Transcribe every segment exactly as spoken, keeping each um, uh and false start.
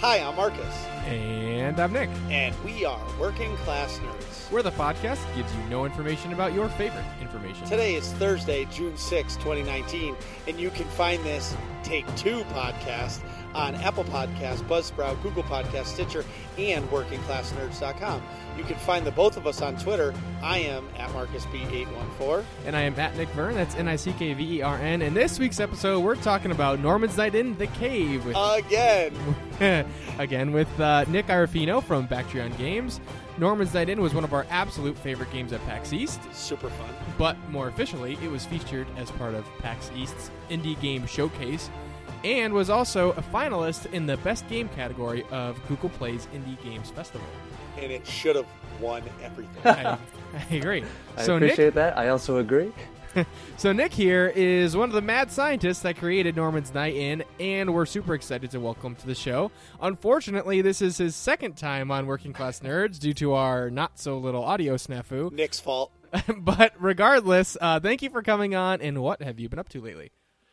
Hi, I'm Marcus. And I'm Nick. And we are Working Class Nerds. We're the podcast that gives you no information about your favorite information. Today is Thursday, June sixth, twenty nineteen, and you can find this Take Two podcast on Apple Podcasts, Buzzsprout, Google Podcasts, Stitcher, and working class nerds dot com. You can find the both of us on Twitter. I am at Marcus B eight one four. And I am at Nick Vern. That's N I C K V E R N. And this week's episode, we're talking about Norman's Night in the Cave. With, Again. again, with uh, Nick Arafino from Bactrion Games. Norman's Night In was one of our absolute favorite games at PAX East. Super fun. But more officially, it was featured as part of PAX East's Indie Game Showcase, and was also a finalist in the Best Game category of Google Play's Indie Games Festival. And it should have won everything. I, I agree. I so appreciate Nick, that. I also agree. So Nick here is one of the mad scientists that created Norman's Night In, and we're super excited to welcome to the show. Unfortunately, this is his second time on Working Class Nerds due to our not-so-little audio snafu. Nick's fault. But regardless, uh, thank you for coming on, and what have you been up to lately?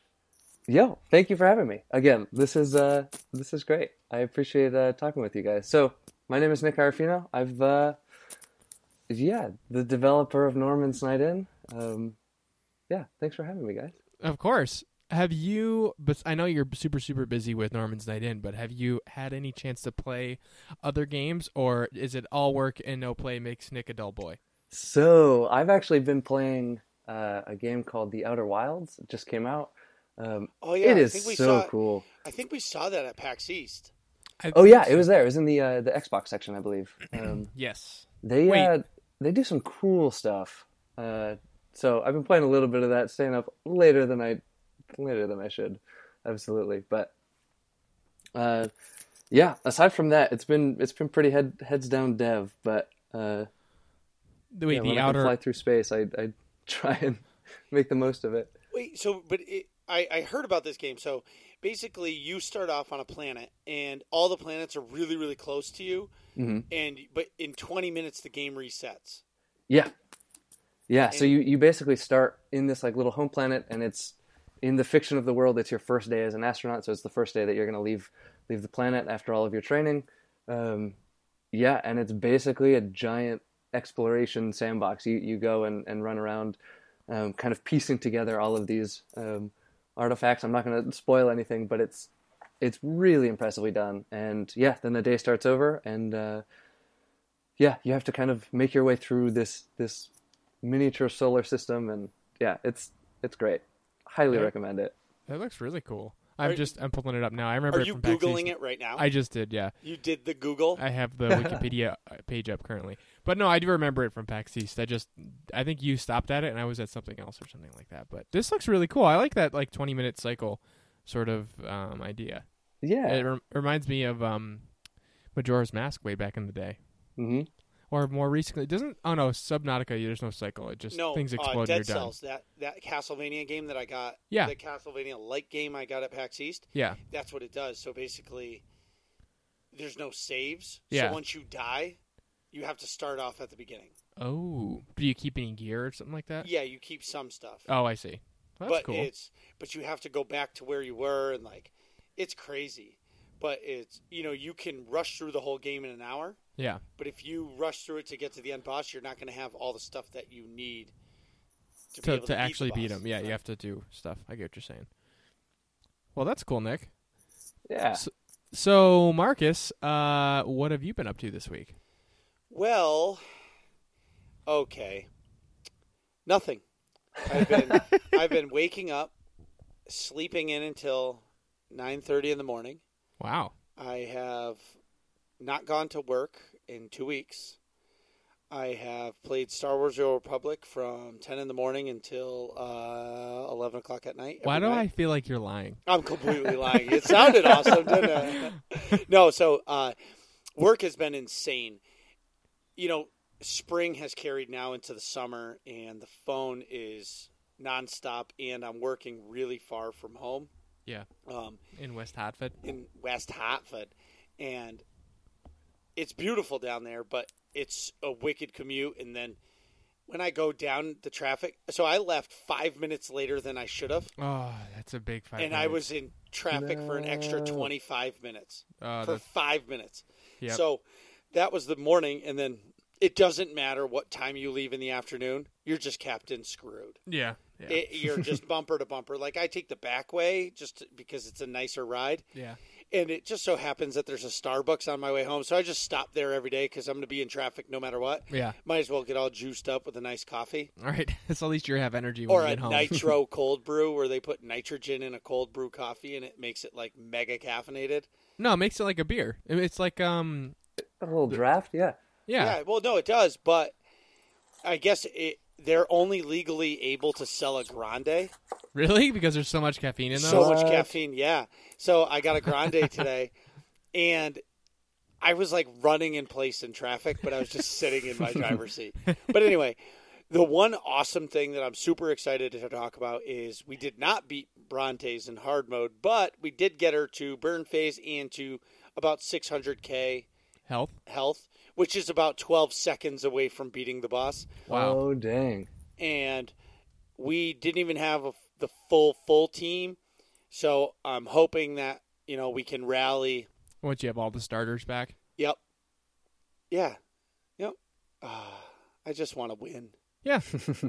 Yo, thank you for having me. Again, this is uh, this is great. I appreciate uh, talking with you guys. So, my name is Nick Arafino. I've, uh, yeah, the developer of Norman's Night In. Um, yeah, thanks for having me, guys. Of course. Have you, but I know you're super, super busy with Norman's Night In, but have you had any chance to play other games, or is it all work and no play makes Nick a dull boy? So, I've actually been playing uh, a game called The Outer Wilds. It just came out. Um, Oh, yeah. it I is think we so saw, cool. I think we saw that at PAX East. I Oh, yeah, think it was there. It was in the uh, the Xbox section, I believe. Um, Yes. They Wait. uh, they do some cool stuff. Uh, so I've been playing a little bit of that, staying up later than I later than I should, absolutely. But uh, yeah, aside from that, it's been it's been pretty head heads down dev. But uh, The, wait, yeah, the when I outer. can fly through space, I I try and make the most of it. Wait, so, but it, I, I heard about this game. So basically, you start off on a planet, and all the planets are really, really close to you. Mm-hmm. And but in twenty minutes, the game resets. Yeah, yeah. So And- you, you basically start in this like little home planet, and it's in the fiction of the world. It's your first day as an astronaut, so it's the first day that you're going to leave leave the planet after all of your training. Um, yeah, and it's basically a giant exploration sandbox. You you go and, and run around, um, kind of piecing together all of these um, artifacts. I'm not going to spoil anything, but it's it's really impressively done. And yeah, then the day starts over, and uh, yeah, you have to kind of make your way through this this miniature solar system, and yeah, it's it's great. Highly Yeah. recommend it. That looks really cool. I'm Are- just I'm pulling it up now. I remember Are it you from PAX Googling East. it right now? I just did, yeah. You did the Google? I have the Wikipedia page up currently. But no, I do remember it from PAX East. I just, I think you stopped at it and I was at something else or something like that. But this looks really cool. I like that like twenty minute cycle sort of um, idea. Yeah. It rem- reminds me of um, Majora's Mask way back in the day. hmm Or more recently, doesn't, oh no, Subnautica, there's no cycle. It just, no, things uh, explode Dead and you're done. Cells, that, that Castlevania game that I got, Yeah. the Castlevania-like game I got at PAX East, Yeah. that's what it does. So basically, there's no saves. Yeah. So once you die, you have to start off at the beginning. Oh, do you keep any gear or something like that? Yeah, you keep some stuff. Oh, I see. Well, that's but cool. it's but you have to go back to where you were, and like it's crazy. But it's you know you can rush through the whole game in an hour. Yeah. But if you rush through it to get to the end boss, you're not going to have all the stuff that you need to, be To, able to to actually beat, beat the him. boss. Yeah, Right. you have to do stuff. I get what you're saying. Well, that's cool, Nick. Yeah. So, so Marcus, uh, what have you been up to this week? Well, okay, nothing. I've been I've been waking up, sleeping in until nine thirty in the morning. Wow. I have not gone to work in two weeks. I have played Star Wars: The Old Republic from ten in the morning until uh, eleven o'clock at night. Why every do I night. feel like you're lying? I'm completely lying. It sounded awesome, didn't it? No, so uh, work has been insane. You know, spring has carried now into the summer, and the phone is nonstop, and I'm working really far from home. Yeah. Um, In West Hartford. in West Hartford, and it's beautiful down there, but it's a wicked commute. And then when I go down the traffic, so I left five minutes later than I should have, Oh, that's a big five and minutes. I was in traffic for an extra No. twenty-five minutes Uh, for that's- five minutes. Yep. So that was the morning, and then it doesn't matter what time you leave in the afternoon. You're just captain screwed. yeah. Yeah. It, you're just bumper to bumper. Like I take the back way just because it's a nicer ride. yeah. And it just so happens that there's a Starbucks on my way home. So I just stop there every day because I'm going to be in traffic no matter what. Yeah. Might as well get all juiced up with a nice coffee. All right. So at least you have energy when Or you a get home. nitro cold brew where they put nitrogen in a cold brew coffee and it makes it like mega caffeinated. No, it makes it like a beer. It's like um. A little draft, yeah. Yeah. well, no, it does. But I guess it, they're only legally able to sell a grande. Really? Because there's so much caffeine in those. So much What? caffeine, yeah. So I got a grande today, and I was like running in place in traffic, but I was just sitting in my driver's seat. But anyway, the one awesome thing that I'm super excited to talk about is we did not beat Brontes in hard mode, but we did get her to burn phase and to about six hundred K Health. health, which is about twelve seconds away from beating the boss. Wow. Oh, dang. And we didn't even have a, the full full team, so I'm hoping that you know we can rally. Once you have all the starters back. Yep, yeah, yep. Uh, I just want to win, Yeah.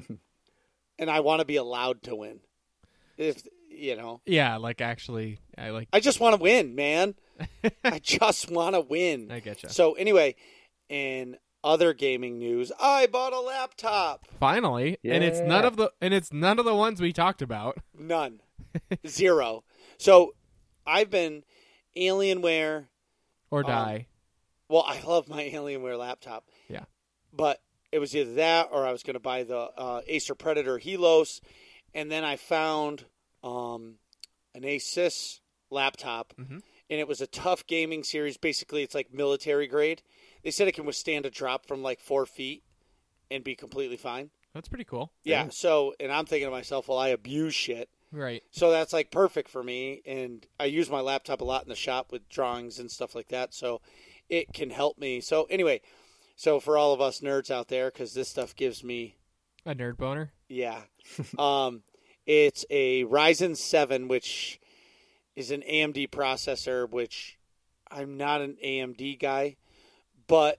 and I want to be allowed to win. If you know, Yeah. Like actually, I like. I just want to win, man. I just want to win. I getcha. So anyway, in other gaming news, I bought a laptop. Finally, and it's none Yeah. of the and it's none of the ones we talked about. None. Zero. So I've been Alienware. Or Um, die. Well, I love my Alienware laptop. Yeah. But it was either that or I was going to buy the uh, Acer Predator Helos. And then I found um, an Asus laptop. Mhm. And it was a tough gaming series. Basically, it's like military grade. They said it can withstand a drop from like four feet and be completely fine. That's pretty cool. Yeah. So, and I'm thinking to myself, well, I abuse shit. Right. So that's like perfect for me. And I use my laptop a lot in the shop with drawings and stuff like that. So it can help me. So anyway, so for all of us nerds out there, because this stuff gives me, A nerd boner. yeah. um, it's a Ryzen seven, which is an A M D processor, which I'm not an A M D guy, but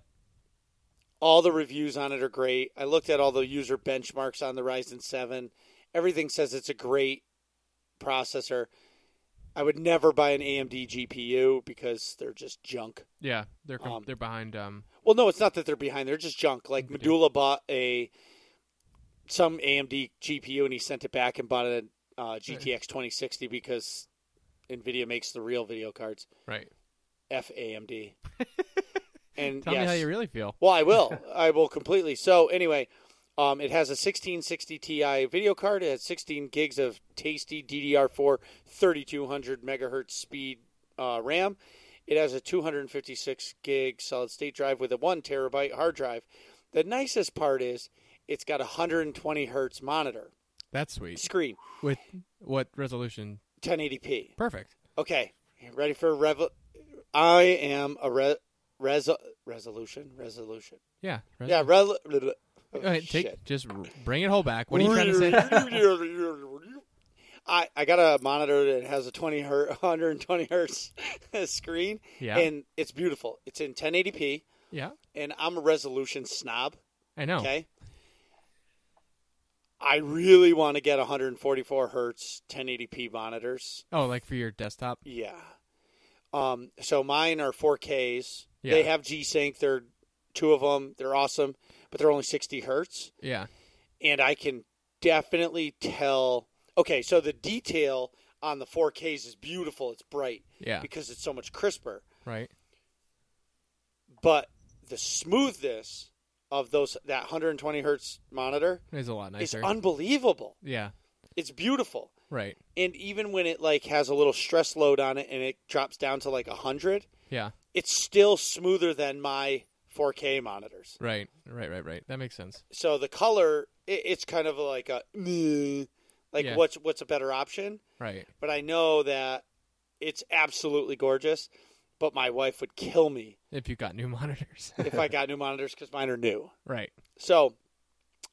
all the reviews on it are great. I looked at all the user benchmarks on the Ryzen seven. Everything says it's a great processor. I would never buy an A M D G P U because they're just junk. Yeah. They're com- Um, they're behind. Um. Well, no, it's not that they're behind. They're just junk. Like Nvidia. Medulla bought a some A M D G P U and he sent it back and bought a uh, G T X twenty sixty because Nvidia makes the real video cards. Right. F A M D. And Tell yes. me how you really feel. Well, I will. I will completely. So anyway, um, it has a sixteen sixty Ti video card. It has sixteen gigs of tasty D D R four thirty-two hundred megahertz speed uh, RAM. It has a two hundred fifty-six gig solid state drive with a one terabyte hard drive. The nicest part is it's got a one hundred twenty hertz monitor That's sweet. screen, With what resolution? ten eighty p. Perfect. Okay, you ready for a rev? I am a re- res- resolution resolution. Yeah. Yeah, re- oh, Go ahead, take shit. just r- bring it whole back. What are you trying to say? I, I got a monitor that has a twenty hertz, one hundred twenty hertz screen, Yeah. and it's beautiful. It's in ten eighty p, Yeah. and I'm a resolution snob. I know. Okay, I really want to get one hundred forty-four hertz ten eighty p monitors. Oh, like for your desktop? Yeah. Um. So mine are four Ks. Yeah. They have G-Sync. They're two of them. They're awesome, but they're only sixty hertz. Yeah. And I can definitely tell. Okay, so the detail on the four Ks is beautiful. It's bright Yeah. because it's so much crisper. Right. But the smoothness of those that one hundred twenty hertz monitor It's a lot is nicer. unbelievable. yeah. It's beautiful. Right. And even when it like has a little stress load on it and it drops down to like one hundred, Yeah. it's still smoother than my four K monitors. Right. Right. Right. Right. That makes sense. So the color, it, it's kind of like a "Meh," like Yeah. what's what's a better option? Right. But I know that it's absolutely gorgeous. But my wife would kill me If you got new monitors. if I got new monitors because mine are new. Right. So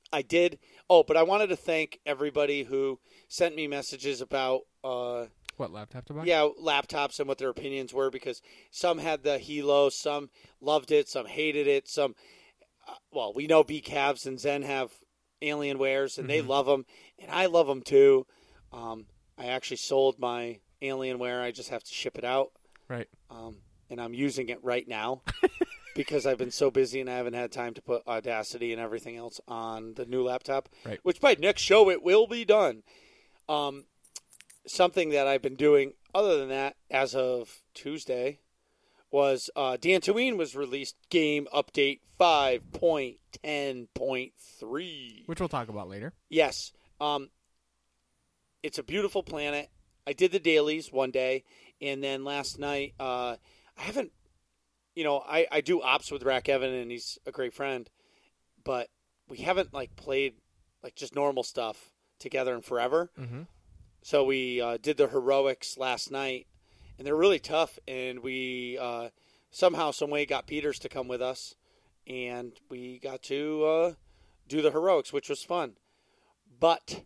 I did. Oh, but I wanted to thank everybody who sent me messages about uh, What laptop to buy? yeah, laptops and what their opinions were, because some had the Hilo, some loved it, some hated it, some uh, well, we know B Cavs and Zen have Alienwares and they Mhm. love them, and I love them too. Um, I actually sold my Alienware. I just have to ship it out. Right. Um, and I'm using it right now because I've been so busy and I haven't had time to put Audacity and everything else on the new laptop, Right. which by next show it will be done. Um, something that I've been doing other than that as of Tuesday was uh, Dantooine was released game update five point ten point three. Which we'll talk about later. Yes. Um, it's a beautiful planet. I did the dailies one day, and then last night, uh, I haven't, you know, I, I do ops with Rack Evan, and he's a great friend, but we haven't, like, played, like, just normal stuff together in forever. Mm-hmm. So we uh, did the heroics last night, and they're really tough, and we uh, somehow, some way got Peters to come with us, and we got to uh, do the heroics, which was fun. But...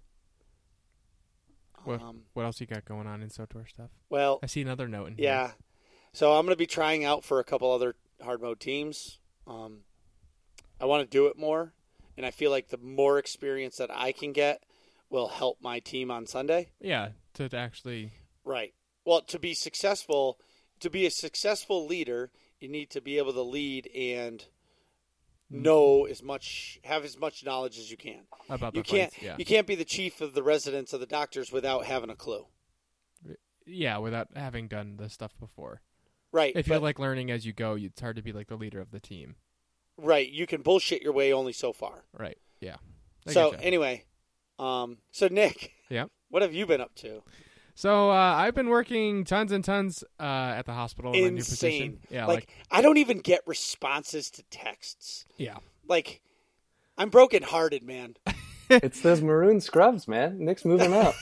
What, Um, what else you got going on in SOTOR stuff? well, I see another note in here. yeah. So I'm going to be trying out for a couple other hard mode teams. Um, I want to do it more, and I feel like the more experience that I can get will help my team on Sunday. Yeah, to, to actually... Right. Well, to be successful, to be a successful leader, you need to be able to lead and know as much, have as much knowledge as you can. About You the can't, fights, yeah. you can't be the chief of the residents of the doctors without having a clue. Yeah, without having done this stuff before. Right. If you're but- like learning as you go, it's hard to be like the leader of the team. right. You can bullshit your way only so far. Right. Yeah. I So getcha. anyway, um, so Nick, Yeah. what have you been up to? So uh, I've been working tons and tons uh, at the hospital in my new position. Insane. Yeah, like, like, I don't even get responses to texts. yeah. Like, I'm brokenhearted, man. It's those maroon scrubs, man. Nick's moving up.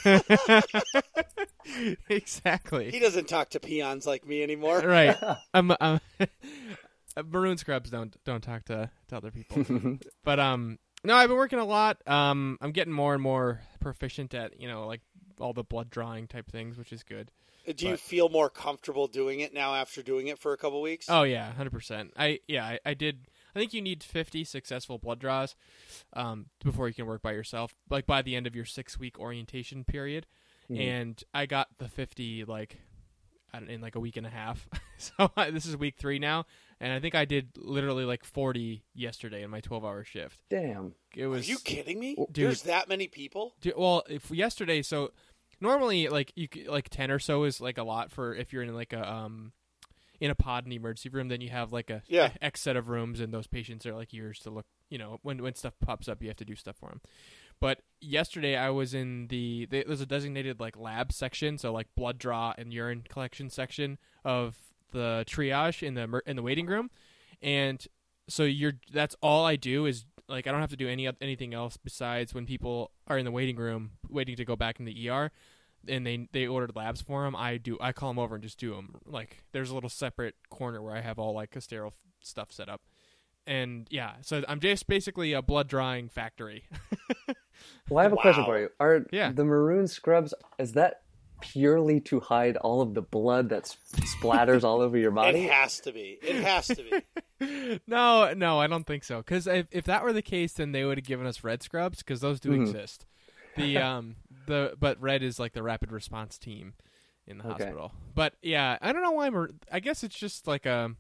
Exactly. He doesn't talk to peons like me anymore. Right. um, um, maroon scrubs don't don't talk to, to other people. But um, no, I've been working a lot. Um, I'm getting more and more proficient at you know like all the blood drawing type things, which is good. Do you But- feel more comfortable doing it now after doing it for a couple weeks? Oh yeah, one hundred percent. I yeah, I, I did. I think you need fifty successful blood draws um, before you can work by yourself. Like by the end of your six week orientation period, Mhm. and I got the fifty like I don't, in like a week and a half. So I, this is week three now, and I think I did literally like forty yesterday in my twelve hour shift. Damn. It Are was you kidding me? Dude. There's that many people? Dude, well, if yesterday, so normally like you c- like ten or so is like a lot for if you're in like a um in a pod in the emergency room. Then you have like a Yeah. a X set of rooms, and those patients are like yours to look. You know, when when stuff pops up, you have to do stuff for them. But yesterday I was in the they, there's a designated like lab section, so like blood draw and urine collection section of the triage in the emer- in the waiting room, and so you're that's all I do is like I don't have to do any oth- anything else besides when people are in the waiting room waiting to go back in the E R, and they they ordered labs for them. I do I call them over and just do them. Like there's a little separate corner where I have all like a sterile f- stuff set up, and yeah, so I'm just basically a blood drawing factory. Well, I have a question Wow. for you. Are Yeah. the maroon scrubs, is that purely to hide all of the blood that s- splatters all over your body? It has to be. It has to be. no, no, I don't think so. Because if, if that were the case, then they would have given us red scrubs because those do Mhm. exist. The um the but red is like the rapid response team in the Okay. hospital. But yeah, I don't know why. Mar- I guess it's just like a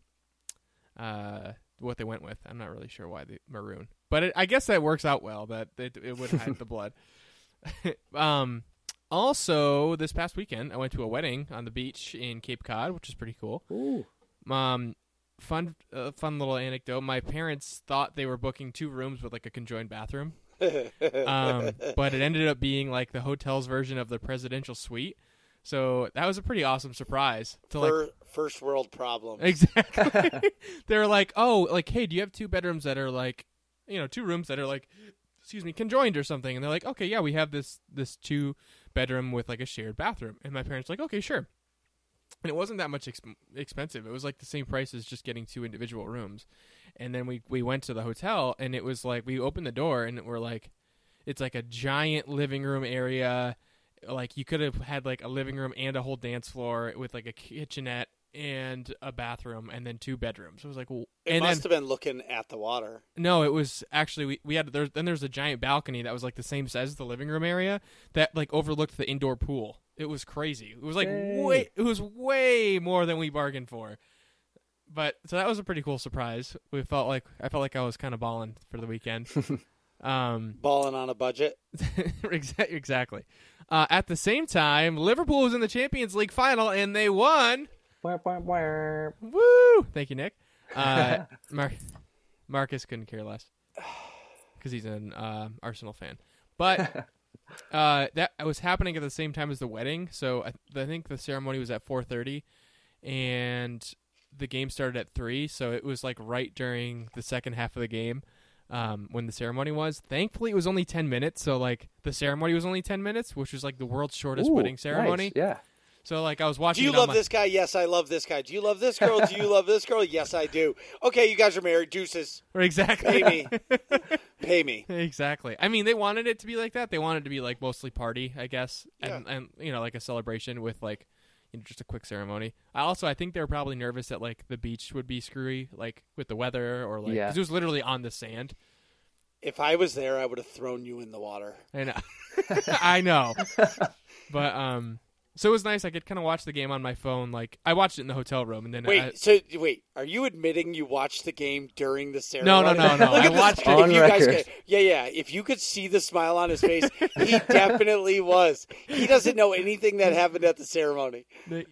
uh what they went with. I'm not really sure why the maroon, but it, I guess that works out well. That it, it would hide the blood. um. Also, this past weekend, I went to a wedding on the beach in Cape Cod, which is pretty cool. Ooh. Um, fun, uh, fun little anecdote. My parents thought they were booking two rooms with like a conjoined bathroom, um, but it ended up being like the hotel's version of the presidential suite. So that was a pretty awesome surprise. To like, Fir- first world problem. exactly, they were like, "Oh, like, hey, do you have two bedrooms that are like, you know, two rooms that are like, excuse me, conjoined or something?" And they're like, "Okay, yeah, we have this this two bedroom with like a shared bathroom." And my parents were like, "Okay, sure." and it wasn't that much exp- expensive. It was like the same price as just getting two individual rooms. And then we we went to the hotel, and it was like we opened the door, and we're like, it's like a giant living room area. Like you could have had like a living room and a whole dance floor with like a kitchenette and a bathroom, and then two bedrooms. It was like, well, It and must then, have been looking at the water. no, it was actually we, we had there. Then there's a giant balcony that was like the same size as the living room area that like overlooked the indoor pool. It was crazy. It was like Yay. way. It was way more than we bargained for. But so that was a pretty cool surprise. We felt like I felt like I was kind of balling for the weekend. um, Balling on a budget. exa- exactly. Uh, at the same time, Liverpool was in the Champions League final and they won. Wah, wah, wah. Woo! Thank you, Nick. Uh, Mar- Marcus couldn't care less because he's an uh, Arsenal fan. But uh, that was happening at the same time as the wedding. So I, I think the ceremony was at four thirty, and the game started at three. So it was like right during the second half of the game um, when the ceremony was. Thankfully, it was only ten minutes. So like the ceremony was only ten minutes, which was like the world's shortest Ooh, wedding ceremony. nice. Yeah. So like I was watching. Do you it on love my- this guy? Yes, I love this guy. Do you love this girl? Do you love this girl? Yes, I do. Okay, you guys are married. Deuces. Exactly. Pay me. Pay me. Exactly. I mean, they wanted it to be like that. They wanted it to be like mostly party, I guess, and Yeah. and you know, like a celebration with like, you know, just a quick ceremony. I also, I think they were probably nervous that like the beach would be screwy, like with the weather or like, Yeah. 'cause it was literally on the sand. If I was there, I would have thrown you in the water. I know. I know. But um, so it was nice. I could kind of watch the game on my phone. Like I watched it in the hotel room, and then Wait, I, so wait, are you admitting you watched the game during the no, ceremony? no, no, no. Look I at this. watched If it. On you guys record. could, yeah, yeah. If you could see the smile on his face, he definitely was. He doesn't know anything that happened at the ceremony. Uh,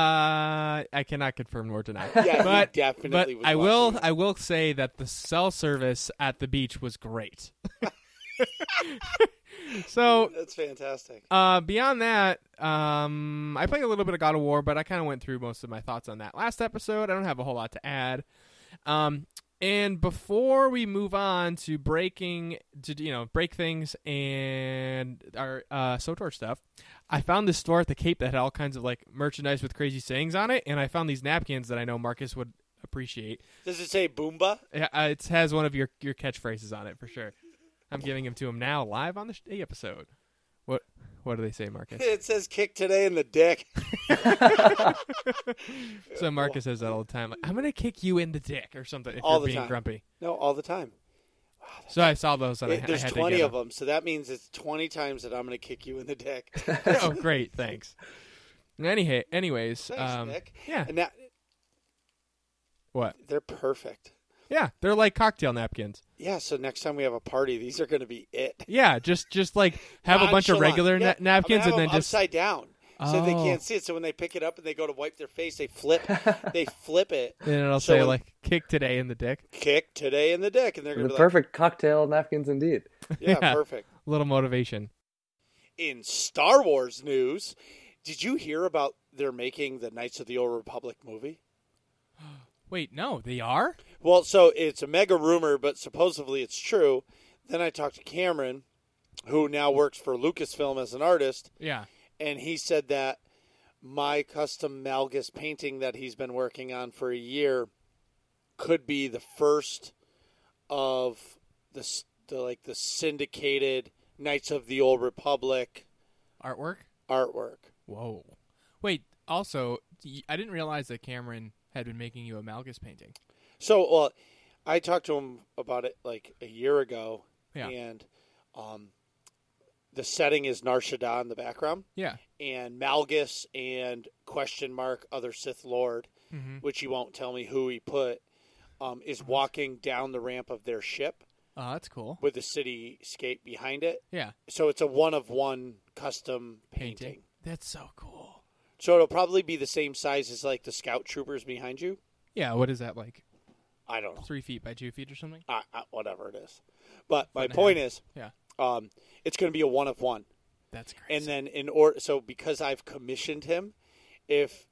I cannot confirm nor deny. Yeah, but he definitely but was. I will watching it. I will say that the cell service at the beach was great. So That's fantastic. uh, beyond that, um, I played a little bit of God of War, but I kind of went through most of my thoughts on that last episode. I don't have a whole lot to add. Um, and before we move on to breaking, to you know, break things and our uh, SOTOR stuff, I found this store at the Cape that had all kinds of like merchandise with crazy sayings on it, and I found these napkins that I know Marcus would appreciate. Does it say Boomba? Yeah, uh, it has one of your your catchphrases on it for sure. I'm giving him to him now live on the sh- episode. What what do they say, Marcus? It says kick today in the dick. So Marcus says that all the time. Like, I'm gonna kick you in the dick or something if All you're the being time. grumpy. No, all the time. So I saw those and I, It- I there's had twenty to get of them, so that means it's twenty times that I'm going to kick you in the dick. Oh, great, thanks. Any anyways, Thanks, um, Nick. yeah. And that What? they're perfect. Yeah, they're like cocktail napkins. Yeah, so next time we have a party, these are going to be it. Yeah, just just like have a bunch of Nonchalant. regular Yeah, na- I'm napkins gonna have and then them just upside down, so they Oh. can't see it. So when they pick it up and they go to wipe their face, they flip, they flip it. and it'll so say when- like kick today in the dick. Kick today in the dick, and they're going The to be like, perfect cocktail napkins indeed. "Yeah, Yeah. perfect." Little motivation. In Star Wars news, did you hear about they're making the Knights of the Old Republic movie? Wait, no, they are? Well, so it's a mega rumor, but supposedly it's true. Then I talked to Cameron, who now works for Lucasfilm as an artist, Yeah. and he said that my custom Malgus painting that he's been working on for a year could be the first of the, s- the like the syndicated Knights of the Old Republic Artwork? artwork. Whoa. Wait, also, y- I didn't realize that Cameron had been making you a Malgus painting. So, well, I talked to him about it like a year ago, Yeah. and um, the setting is Nar Shaddaa in the background, Yeah. and Malgus and question mark other Sith Lord, Mm-hmm. which he won't tell me who he put, um, is walking down the ramp of their ship Oh, that's cool. with the cityscape behind it. Yeah. So it's a one of one custom painting. Painting. That's so cool. So it'll probably be the same size as like the scout troopers behind you. Yeah, what is that, like I don't know. three feet by two feet or something? Uh, uh, whatever it is. But my and a point half. is, Yeah. um, it's going to be a one of one. That's crazy. And then in order, so because I've commissioned him, if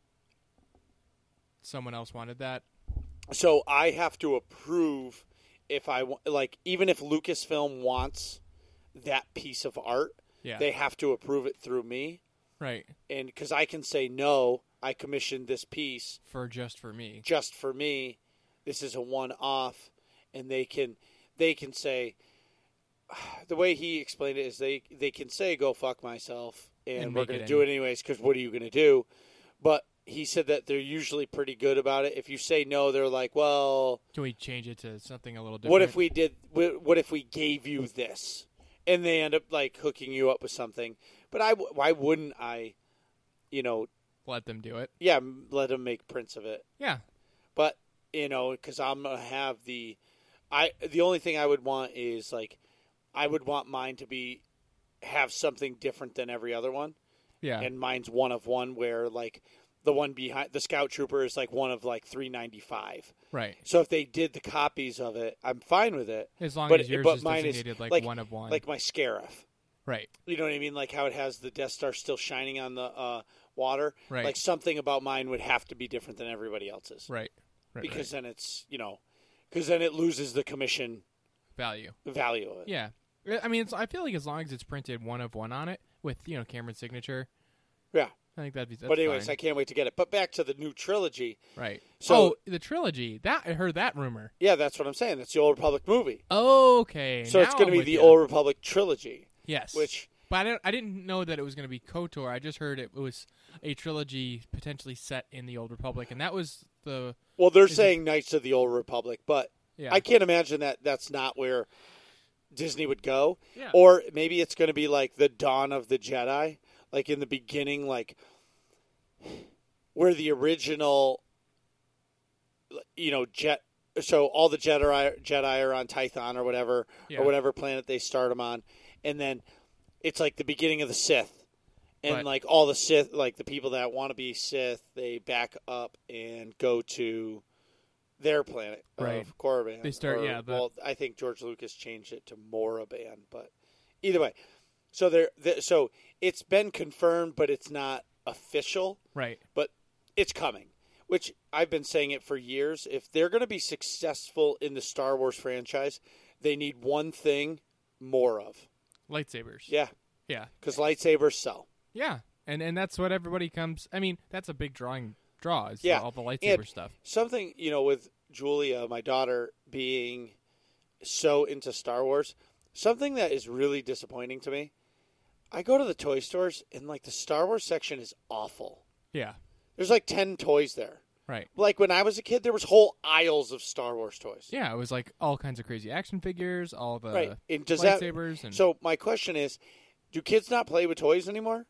Someone else wanted that? so, I have to approve if I wa- like even if Lucasfilm wants that piece of art, Yeah. they have to approve it through me, Right. and because I can say no, I commissioned this piece for just for me. just for me. This is a one-off, and they can they can say the way he explained it is they they can say go fuck myself, and, And we're make going it to do it any- anyways because what are you going to do? But he said that they're usually pretty good about it. If you say no, they're like, well, Can we change it to something a little different? what if we did? What if we gave you this, and they end up like hooking you up with something? But I, why wouldn't I? You know, let them do it? yeah, let them make prints of it. Yeah. But you know, because I'm gonna have the, I the only thing I would want is like, I would want mine to be, have something different than every other one, Yeah. and mine's one of one where like. The one behind the Scout Trooper is like one of like three ninety-five. Right. So if they did the copies of it, I'm fine with it. As long but, as yours but is mine designated is like, like one of one. like my Scarif. right. You know what I mean? Like how it has the Death Star still shining on the uh, water. Right. Like something about mine would have to be different than everybody else's. Right. Right. Because right. then it's, you know, because then it loses the commission value. value of it. Yeah. I mean, it's, I feel like as long as it's printed one of one on it with, you know, Cameron's signature, Yeah. I think that'd be that's But anyways, fine. I can't wait to get it. But back to the new trilogy. Right. So- oh, the trilogy. That I heard that rumor. Yeah, that's what I'm saying. That's the Old Republic movie. Okay. So now it's going to I'm be with the ya. Old Republic trilogy. Yes. Which, But I didn't, I didn't know that it was going to be KOTOR. I just heard it was a trilogy potentially set in the Old Republic, and that was the well, they're Is it- saying Knights of the Old Republic, but yeah. I can't imagine that that's not where Disney would go. Yeah. Or maybe it's going to be like the Dawn of the Jedi, like in the beginning, like where the original, you know, jet. So all the Jedi Jedi are on Tython or whatever, Yeah. or whatever planet they start them on, and then it's like the beginning of the Sith, and But- like all the Sith, like the people that want to be Sith, they back up and go to their planet Right. of Korriban. They start- or- yeah, the- well, I think George Lucas changed it to Moraban, but either way, so there, the, so it's been confirmed, but it's not official. Right. But it's coming, which I've been saying it for years. If they're going to be successful in the Star Wars franchise, they need one thing more of. Lightsabers. Yeah, Yeah. because lightsabers sell. Yeah. And and that's what everybody comes. I mean, that's a big drawing draw. Is Yeah. all the lightsaber And stuff. Something, you know, with Julia, my daughter, being so into Star Wars, something that is really disappointing to me, I go to the toy stores and, like, the Star Wars section is awful. Yeah. There's, like, ten toys there. Right. Like, when I was a kid, there was whole aisles of Star Wars toys. Yeah. It was like all kinds of crazy action figures, all the Right. And does that, lightsabers, and so my question is, do kids not play with toys anymore?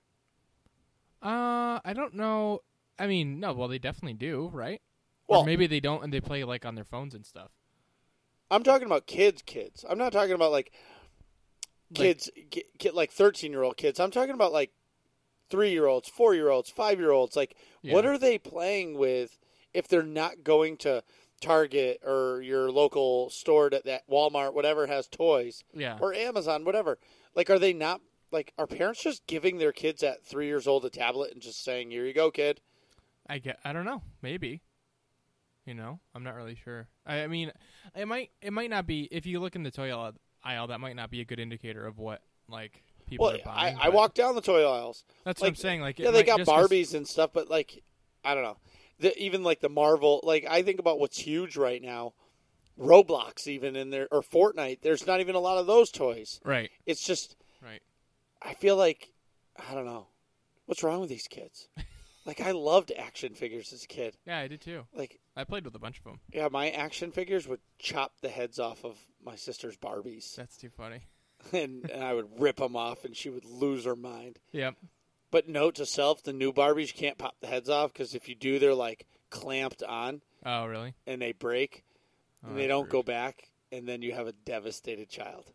uh, I don't know. I mean, no. Well, they definitely do, right? Well- or maybe they don't, and they play like on their phones and stuff. I'm talking about kids, kids. I'm not talking about, like, kids, ki- ki- like thirteen-year-old kids. I'm talking about, like, three-year-olds, four-year-olds, five-year-olds. Like, Yeah. what are they playing with if they're not going to Target or your local store that, that Walmart, whatever, has toys, Yeah. or Amazon, whatever? Like, are they not, like, are parents just giving their kids at three years old a tablet and just saying, here you go, kid? I get. I don't know. Maybe. You know, I'm not really sure. I, I mean, it might. It might not be. If you look in the toy aisle, aisle, that might not be a good indicator of what like people Well, are buying. I, I but walk down the toy aisles. That's like, what I'm saying. Like, it Yeah, they might- got just 'cause- Barbies and stuff, but, like, I don't know. The, even, like, the Marvel, like, I think about what's huge right now. Roblox, even in there, or Fortnite. There's not even a lot of those toys. Right. It's just, Right. I feel like, I don't know. What's wrong with these kids? Like, I loved action figures as a kid. Yeah, I did too. Like, I played with a bunch of them. yeah, my action figures would chop the heads off of my sister's Barbies. That's too funny. and, and I would rip them off, and she would lose her mind. Yep. But note to self, the new Barbies, you can't pop the heads off, because if you do, they're, like, clamped on, Oh, really? and they break, Oh, and they that's don't rude. go back, and then you have a devastated child.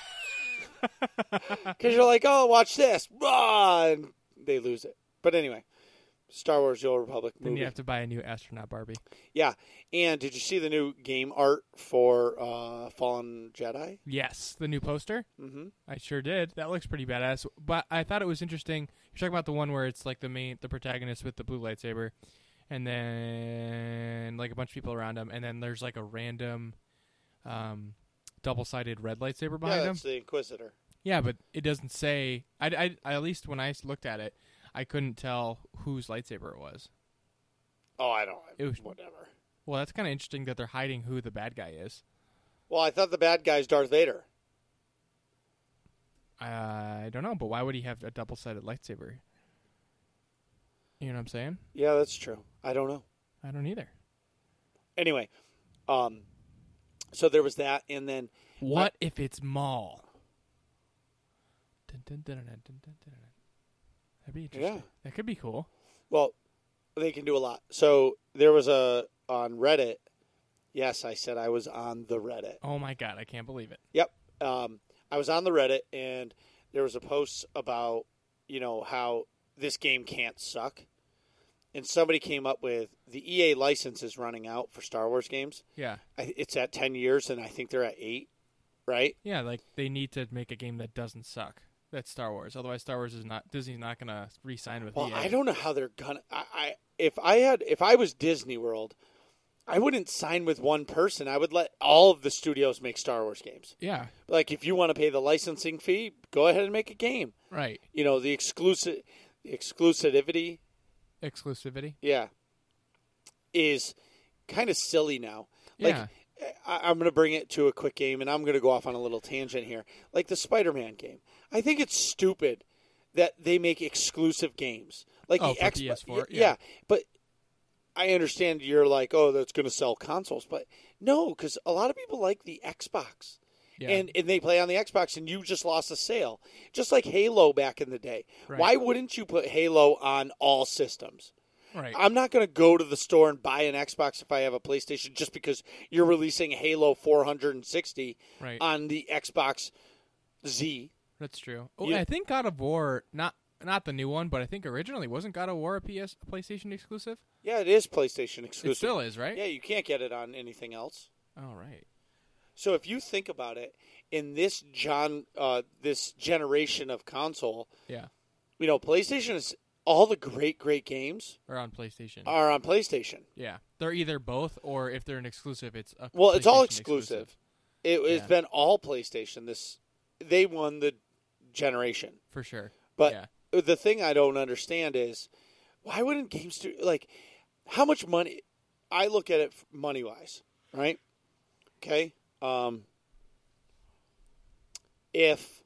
Because you're like, oh, watch this. Ah, and they lose it. But anyway, Star Wars The Old Republic Then movie. you have to buy a new astronaut Barbie. Yeah. And did you see the new game art for uh, Fallen Jedi? Yes, the new poster. Mm-hmm. I sure did. That looks pretty badass. But I thought it was interesting. You're talking about the one where it's like the main, the protagonist with the blue lightsaber, and then like a bunch of people around him, and then there's like a random, um, double-sided red lightsaber Yeah, behind him. that's the Inquisitor. Yeah, but it doesn't say. I, I, I at least when I looked at it, I couldn't tell whose lightsaber it was. Oh, I don't. It was- whatever. Well, that's kind of interesting that they're hiding who the bad guy is. Well, I thought the bad guy's Darth Vader. I don't know, but why would he have a double-sided lightsaber? You know what I'm saying? Yeah, that's true. I don't know. I don't either. Anyway, um, so there was that, and then What if it's Maul? Dun, dun, dun, dun, dun, dun, dun, dun. That'd be interesting. Yeah. That could be cool. well, they can do a lot. So there was a on Reddit. Yes, I said I was on the Reddit. Oh my god, I can't believe it. Yep. Um, I was on the Reddit, and there was a post about, you know, how this game can't suck. And somebody came up with the E A license is running out for Star Wars games. Yeah. I, it's at ten years, and I think they're at eight, right? Yeah, like they need to make a game that doesn't suck. That's Star Wars. Otherwise, Star Wars is not Disney's not going to re-sign with Well, E A. I don't know how they're gonna. I, I if I had if I was Disney World, I wouldn't sign with one person. I would let all of the studios make Star Wars games. Yeah. Like if you want to pay the licensing fee, go ahead and make a game. Right. You know the exclusive the exclusivity. Exclusivity. Yeah, is kind of silly now. Like, Yeah. I, I'm going to bring it to a quick game, and I'm going to go off on a little tangent here. Like the Spider-Man game. I think it's stupid that they make exclusive games. Like Oh, the for Xbox, P S four? Yeah. Yeah. but I understand you're like, oh, that's going to sell consoles. But no, because a lot of people like the Xbox. Yeah. And, and they play on the Xbox, and you just lost a sale. Just like Halo back in the day. Right. Why wouldn't you put Halo on all systems? right. I'm not going to go to the store and buy an Xbox if I have a PlayStation just because you're releasing Halo four sixty right. on the Xbox Z. That's true. Oh, You- I think God of War, not not the new one, but I think originally wasn't God of War a P S a PlayStation exclusive? Yeah, it is PlayStation exclusive. It still is, right? Yeah, you can't get it on anything else. All right. So if you think about it, in this John, uh, this generation of console, Yeah. you know, PlayStation is all the great, great games Or on PlayStation. are on PlayStation. yeah. They're either both, or if they're an exclusive, it's a Well, it's all PlayStation exclusive. It, it's Yeah. been all PlayStation. This they won the generation. For sure. But yeah. the thing I don't understand is why wouldn't games do like how much money? I look at it money wise, right? Okay. Um, if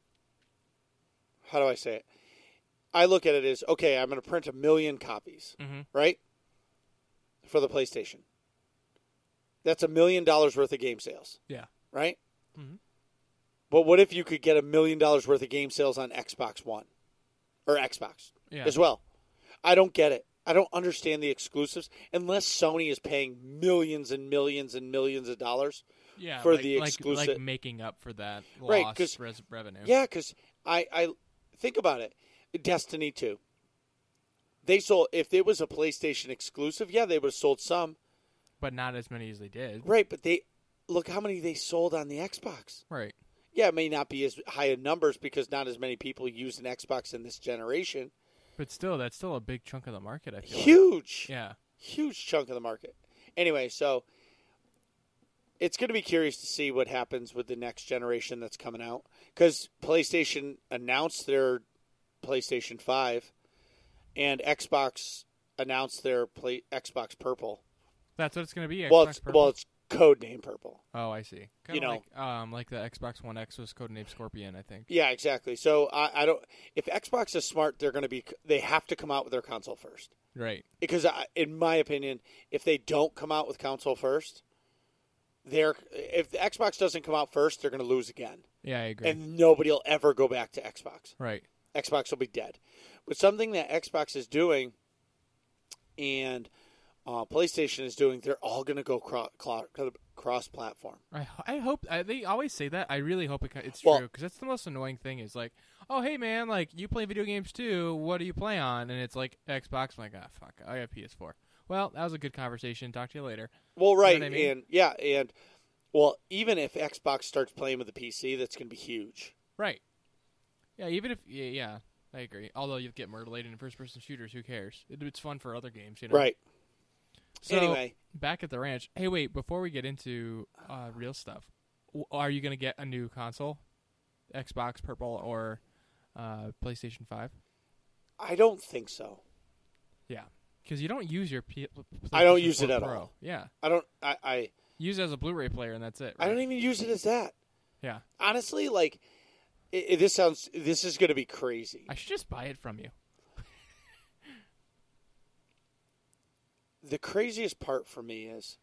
how do I say it? I look at it as okay. I'm going to print a million copies, Mhm. right? For the PlayStation. That's a million dollars worth of game sales, Yeah. right? Mhm. But what if you could get a million dollars worth of game sales on Xbox One or Xbox Yeah. as well? I don't get it. I don't understand the exclusives unless Sony is paying millions and millions and millions of dollars. Yeah. for like, the like- exclusive- Like making up for that Right, lost 'cause- res- revenue. Yeah, because I, I think about it. Destiny two. They sold if it was a PlayStation exclusive. Yeah, they would have sold some. But not as many as they did. Right, but they look how many they sold on the Xbox. Right. Yeah, it may not be as high in numbers because not as many people use an Xbox in this generation. But still, that's still a big chunk of the market, I feel like. Huge. Yeah. Huge chunk of the market. Anyway, so it's going to be curious to see what happens with the next generation that's coming out because PlayStation announced their PlayStation five and Xbox announced their play, Xbox Purple. That's what it's going to be. Well, Xbox it's, Purple? well, it's codename Purple. Oh, I see. Kinda You know. like, um, like the Xbox One X was codenamed Scorpion, I think. Yeah, exactly. So I, I don't. If Xbox is smart, they're going to be. They have to come out with their console first Right. because, I, in my opinion, if they don't come out with console first, they're if the Xbox doesn't come out first, they're going to lose again. Yeah, I agree. And nobody will ever go back to Xbox. right. Xbox will be dead. But something that Xbox is doing and uh, PlayStation is doing, they're all going to go cro- cro- cross-platform. I, I hope I, they always say that. I really hope it, it's Well- true because that's the most annoying thing. Is like, oh hey man, like you play video games too. What do you play on? And it's like Xbox. I'm like, ah, fuck, I have P S four. Well, that was a good conversation. Talk to you later. Well, right, what I mean? and yeah, and well, even if Xbox starts playing with the P C, that's going to be huge. Right. Yeah. Even if yeah, yeah, I agree. Although you get murderlated in first-person shooters, who cares? It, it's fun for other games, you know. Right. So, Anyway. back at the ranch. Hey, wait! Before we get into uh, real stuff, w- are you going to get a new console, Xbox Purple or uh, PlayStation Five? I don't think so. Yeah. Because you don't use your P- I don't use it at Pro. all. Yeah. I don't. I. I, Use it as a Blu-ray player, and that's it. I Right? don't even use it as that. Yeah. Honestly, like, it, it, this sounds. This is going to be crazy. I should just buy it from you. The craziest part for me is,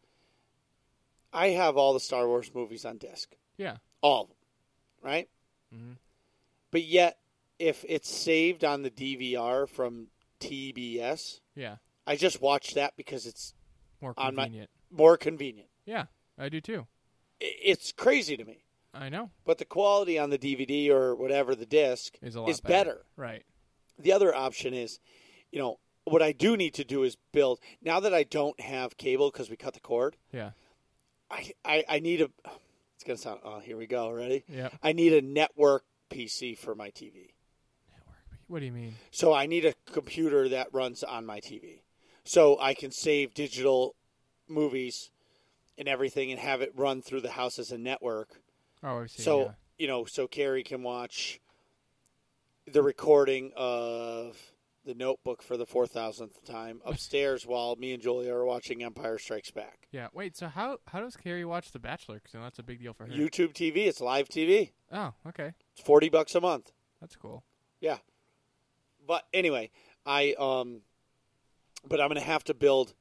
I have all the Star Wars movies on disc. Yeah. All of them, right? Mm-hmm. But yet, if it's saved on the D V R from T B S, Yeah. I just watch that because it's More on my- convenient. more convenient. Yeah, I do too. I- It's crazy to me. I know. But the quality on the D V D or whatever the disc Is a lot is better. Right. The other option is, you know, what I do need to do is build. Now that I don't have cable because we cut the cord, Yeah. I, I, I need a. It's gonna sound. Oh, here we go. Ready? Yeah. I need a network P C for my T V. What do you mean? So I need a computer that runs on my T V, so I can save digital movies and everything and have it run through the house as a network. Oh, I see. So yeah. you know, so Carrie can watch the recording of The Notebook for the four thousandth time upstairs while me and Julia are watching Empire Strikes Back. Yeah. Wait. So how how does Carrie watch The Bachelor? Because that's a big deal for her. YouTube T V, it's live T V. Oh, okay. It's forty bucks a month. That's cool. Yeah. But anyway, I um, but I'm gonna have to build.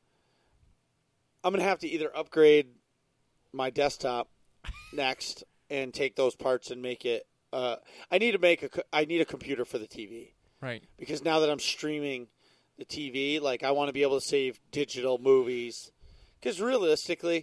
I'm gonna have to either upgrade my desktop next and take those parts and make it. Uh, I need to make a. co- I need a computer for the T V Right. because now that I'm streaming the T V, like I want to be able to save digital movies. Because realistically,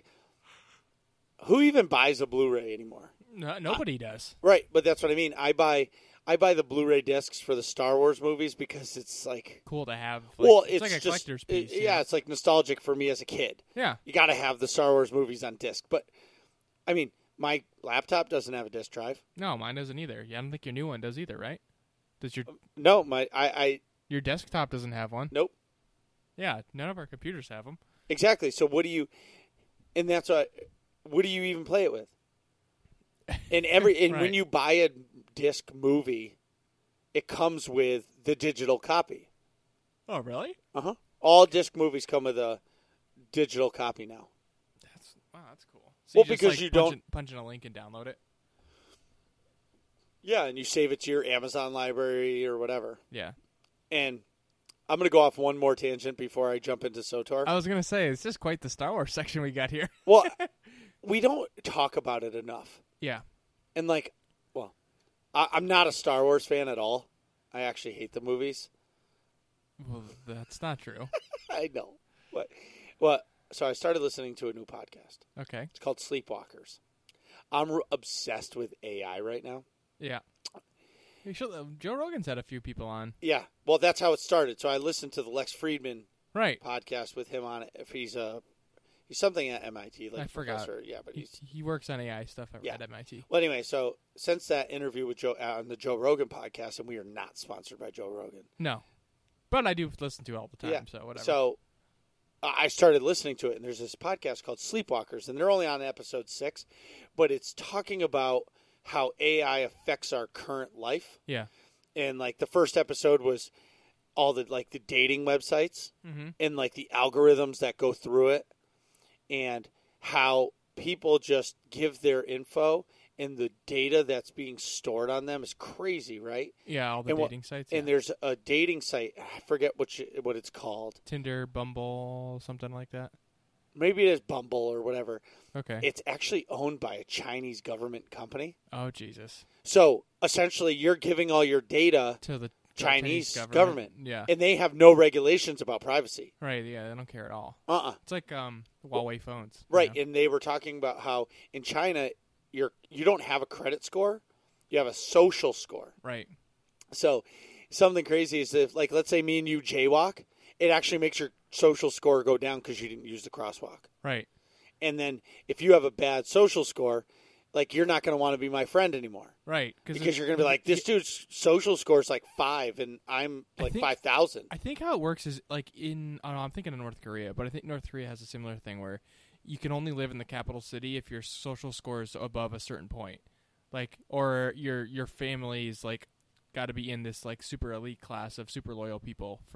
who even buys a Blu-ray anymore? No, nobody does. Right, but that's what I mean. I buy. I buy the Blu-ray discs for the Star Wars movies because it's like. Cool to have. Like, Well, it's, it's, like a just, collector's piece. it- yeah, it's like nostalgic for me as a kid. Yeah. You got to have the Star Wars movies on disc. But, I mean, my laptop doesn't have a disc drive. No, mine doesn't either. Yeah, I don't think your new one does either, right? Does your No, my I, I your desktop doesn't have one? nope. Yeah, none of our computers have them. Exactly. So what do you? And that's what. What do you even play it with? And every and when Right. you buy a disc movie, it comes with the digital copy. Oh, really? Uh huh. All disc movies come with a digital copy now. That's wow, that's cool. So Well, you just, because like, you punch don't- in, punch in a link and download it. Yeah, and you save it to your Amazon library or whatever. Yeah. And I'm going to go off one more tangent before I jump into SOTOR. I was gonna say it's just quite the Star Wars section we got here. Well, we don't talk about it enough. Yeah. And, like, well, I, I'm not a Star Wars fan at all. I actually hate the movies. Well, that's not true. I know. What? Well, so I started listening to a new podcast. Okay. It's called Sleepwalkers. I'm r- obsessed with A I right now. Yeah. You should, uh, Joe Rogan's had a few people on. Yeah. Well, that's how it started. So I listened to the Lex Friedman Right. podcast with him on it. If he's a he's something at M I T, like I a forgot. professor. Yeah, but He, he's he works on A I stuff at, Yeah. at M I T. well. Anyway, so since that interview with Joe uh, on the Joe Rogan podcast, and we are not sponsored by Joe Rogan. No. But I do listen to it all the time, Yeah. so whatever. So uh, I started listening to it, and there's this podcast called Sleepwalkers, and they're only on episode six, but it's talking about how A I affects our current life. yeah. And like the first episode was all the like the dating websites Mm-hmm. and like the algorithms that go through it, and how people just give their info and the data that's being stored on them is crazy, right? Yeah, all the And what- dating sites. And yeah. there's a dating site, I forget what you, what it's called. Tinder, Bumble, something like that. Maybe it is Bumble or whatever. Okay. It's actually owned by a Chinese government company. oh, Jesus. So essentially, you're giving all your data, To the Chinese government. government. Yeah. and they have no regulations about privacy. right, yeah, they don't care at all. Uh-uh. It's like um, Huawei phones. you Right, know? and they were talking about how in China, you're you don't have a credit score, you have a social score. Right. So something crazy is if, like, let's say me and you jaywalk, it actually makes your social score go down because you didn't use the crosswalk. Right. And then if you have a bad social score, like, you're not going to want to be my friend anymore. Right. Because you're going to be like, this dude's social score is like five, and I'm I like think- five thousand. I think how it works is like in I don't know, I'm thinking of North Korea, but I think North Korea has a similar thing where you can only live in the capital city if your social score is above a certain point, like or your your family's like got to be in this like super elite class of super loyal people for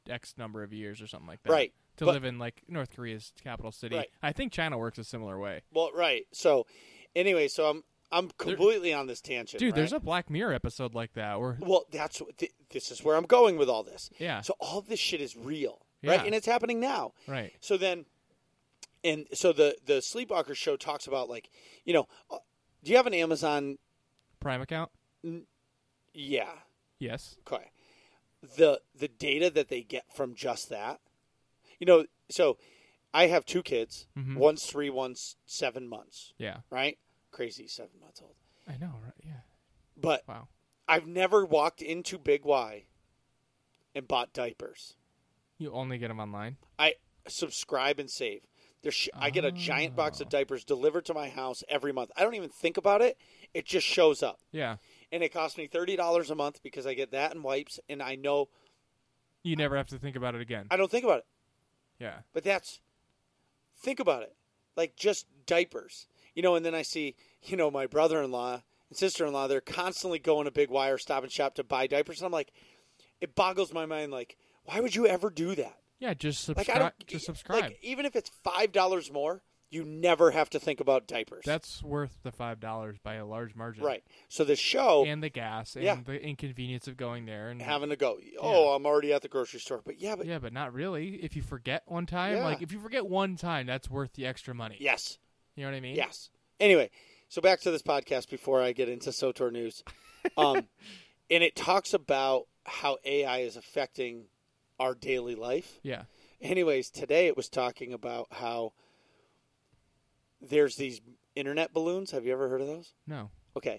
X number of years or something like that. Right. To but, live in like North Korea's capital city. Right. I think China works a similar way. Well, right. So, anyway, so I'm I'm completely there, on this tangent, dude. Right? There's a Black Mirror episode like that. Where well, that's th- this is where I'm going with all this. Yeah. So all of this shit is real, yeah. right? And it's happening now. Right. So then, and so the the Sleepwalker show talks about like, you know, uh, do you have an Amazon Prime account? N- yeah. Yes. Okay. The the data that they get from just that, you know, so I have two kids. Mm-hmm. One's three, one's seven months. Yeah. Right? Crazy, seven months old. I know, right? Yeah. But wow. I've never walked into Big Y and bought diapers. You only get them online? I subscribe and save. Sh- oh. I get a giant box of diapers delivered to my house every month. I don't even think about it. It just shows up. Yeah. And it costs me thirty dollars a month because I get that and wipes, and I know you never have to think about it again. I don't think about it. Yeah. But that's think about it. Like just diapers. You know, and then I see, you know, my brother-in-law and sister-in-law, they're constantly going to Big Y or Stop and Shop to buy diapers, and I'm like, it boggles my mind, like, why would you ever do that? Yeah, just subscribe. Like, I don't, just subscribe. Like, even if it's five dollars more, you never have to think about diapers. That's worth the five dollars by a large margin. Right. So the show... And the gas and yeah. the inconvenience of going there. And having to go. Oh, yeah. I'm already at the grocery store. But yeah, but... Yeah, but not really. If you forget one time, yeah. like, if you forget one time, that's worth the extra money. Yes. You know what I mean? Yes. Anyway, so back to this podcast before I get into SOTOR news. Um, and it talks about how A I is affecting our daily life. Yeah. Anyways, today it was talking about how there's these internet balloons. Have you ever heard of those? No. Okay.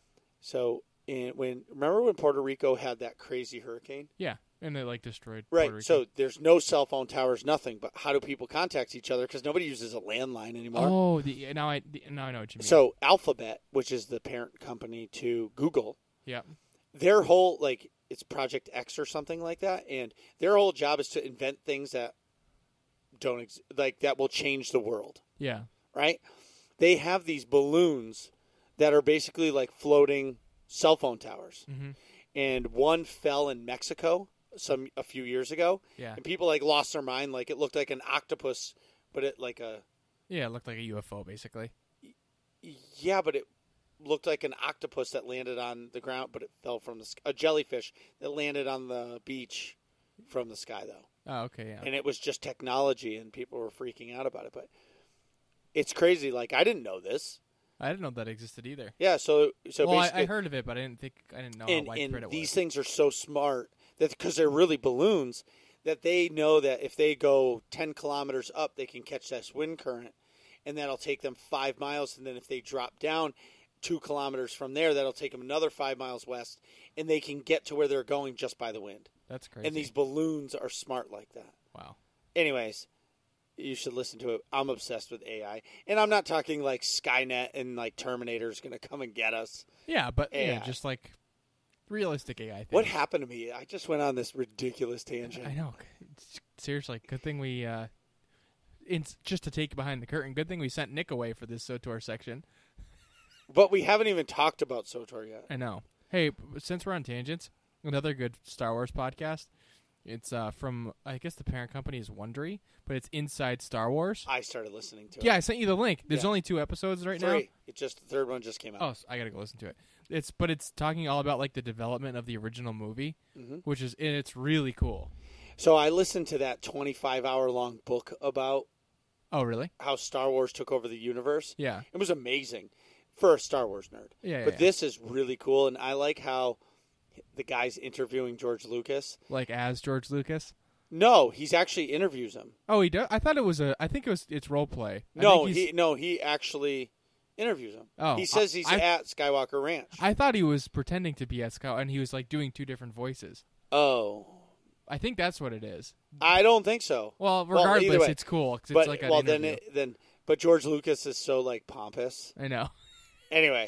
So in, when remember when Puerto Rico had that crazy hurricane? Yeah. And they, like, destroyed Right. Puerto Rico. So there's no cell phone towers, nothing. But how do people contact each other? Because nobody uses a landline anymore. Oh, the, now I the, now I know what you mean. So Alphabet, which is the parent company to Google, yeah, their whole, like, it's Project X or something like that, and their whole job is to invent things that don't ex- like that will change the world. Yeah. Right? They have these balloons that are basically like floating cell phone towers. Mm-hmm. And one fell in Mexico some a few years ago. Yeah. And people like lost their mind. Like it looked like an octopus, but it like a Yeah, it looked like a U F O basically. Yeah, but it looked like an octopus that landed on the ground, but it fell from the sky. A jellyfish that landed on the beach from the sky, though. Oh, okay, yeah. And it was just technology, and people were freaking out about it. But it's crazy. Like, I didn't know this. I didn't know that existed either. Yeah, so so well, basically, I, I heard of it, but I didn't think I didn't know and, how widespread and it was. these things are so smart that because they're really balloons, that they know that if they go ten kilometers up, they can catch this wind current, and that'll take them five miles. And then if they drop down two kilometers from there, that'll take them another five miles west, and they can get to where they're going just by the wind. That's crazy. And these balloons are smart like that. Wow. Anyways, you should listen to it. I'm obsessed with A I. And I'm not talking like Skynet and like Terminator's going to come and get us. Yeah, but A I. yeah, just like realistic A I things. What happened to me? I just went on this ridiculous tangent. I know. Seriously, good thing we, uh, in, just to take behind the curtain, good thing we sent Nick away for this SOTOR section. But we haven't even talked about SOTOR yet. I know. Hey, since we're on tangents, another good Star Wars podcast. It's uh, from, I guess the parent company is Wondery, but it's Inside Star Wars. I started listening to it. Yeah, I sent you the link. There's Yeah. only two episodes right Three. now. It just the third one just came out. Oh, so I gotta go listen to it. It's but it's talking all about like the development of the original movie, Mhm. which is and it's really cool. So I listened to that twenty-five hour long book about Oh, really? how Star Wars took over the universe. Yeah. It was amazing for a Star Wars nerd. Yeah, yeah, But yeah. this is really cool, and I like how the guy's interviewing George Lucas. Like as George Lucas. No, he's actually interviews him. Oh, he does. I thought it was a. I think it was. It's role play. I No, think he's- he no he actually interviews him. Oh, he says I- he's I- at Skywalker Ranch. I thought he was pretending to be at Scout, and he was like doing two different voices. oh, I think that's what it is. I don't think so. Well, Well, either regardless, way. it's cool. 'Cause But it's like an well, interview. then it, then but George Lucas is so like pompous. I know. Anyway,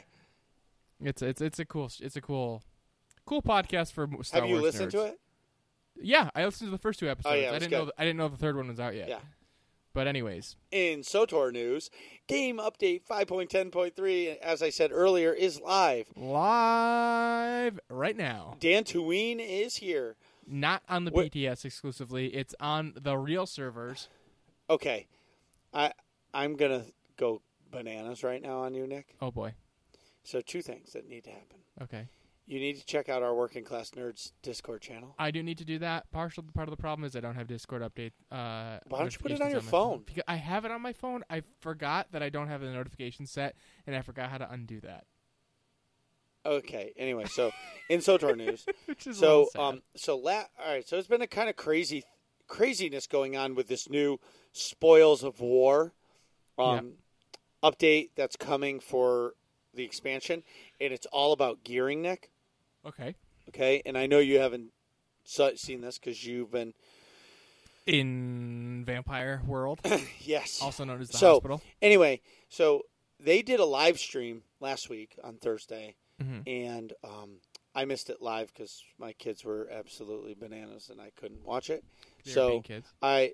It's it's it's a cool it's a cool cool podcast for Star have you Wars listened nerds. to it? Yeah, I listened to the first two episodes. Oh, yeah, it I was didn't good. know. The, I didn't know the third one was out yet. Yeah. But anyways, In SOTOR news, game update five point ten point three, as I said earlier, is live. live right now. Dan Tuween is here. not on the Wh- P T S exclusively. It's on the real servers. Okay, I I'm gonna go bananas right now on you, Nick. Oh boy. So two things that need to happen. Okay. You need to check out our Working Class Nerds Discord channel. I do need to do that. Partial part of the problem is I don't have Discord update. Uh, Why don't you put it notifications on your my phone? Because I have it on my phone. I forgot that I don't have the notifications set, and I forgot how to undo that. Okay. Anyway, so in SOTOR news, Which is a so little sad. um, so la- all right. So it's been a kind of crazy craziness going on with this new Spoils of War um, update that's coming for the expansion, and it's all about gearing, Nick. Okay. Okay, and I know you haven't so- seen this because you've been In Vampire World, yes. also known as the So- hospital. Anyway, so they did a live stream last week on Thursday, Mhm. and um, I missed it live because my kids were absolutely bananas and I couldn't watch it. They're so being kids. I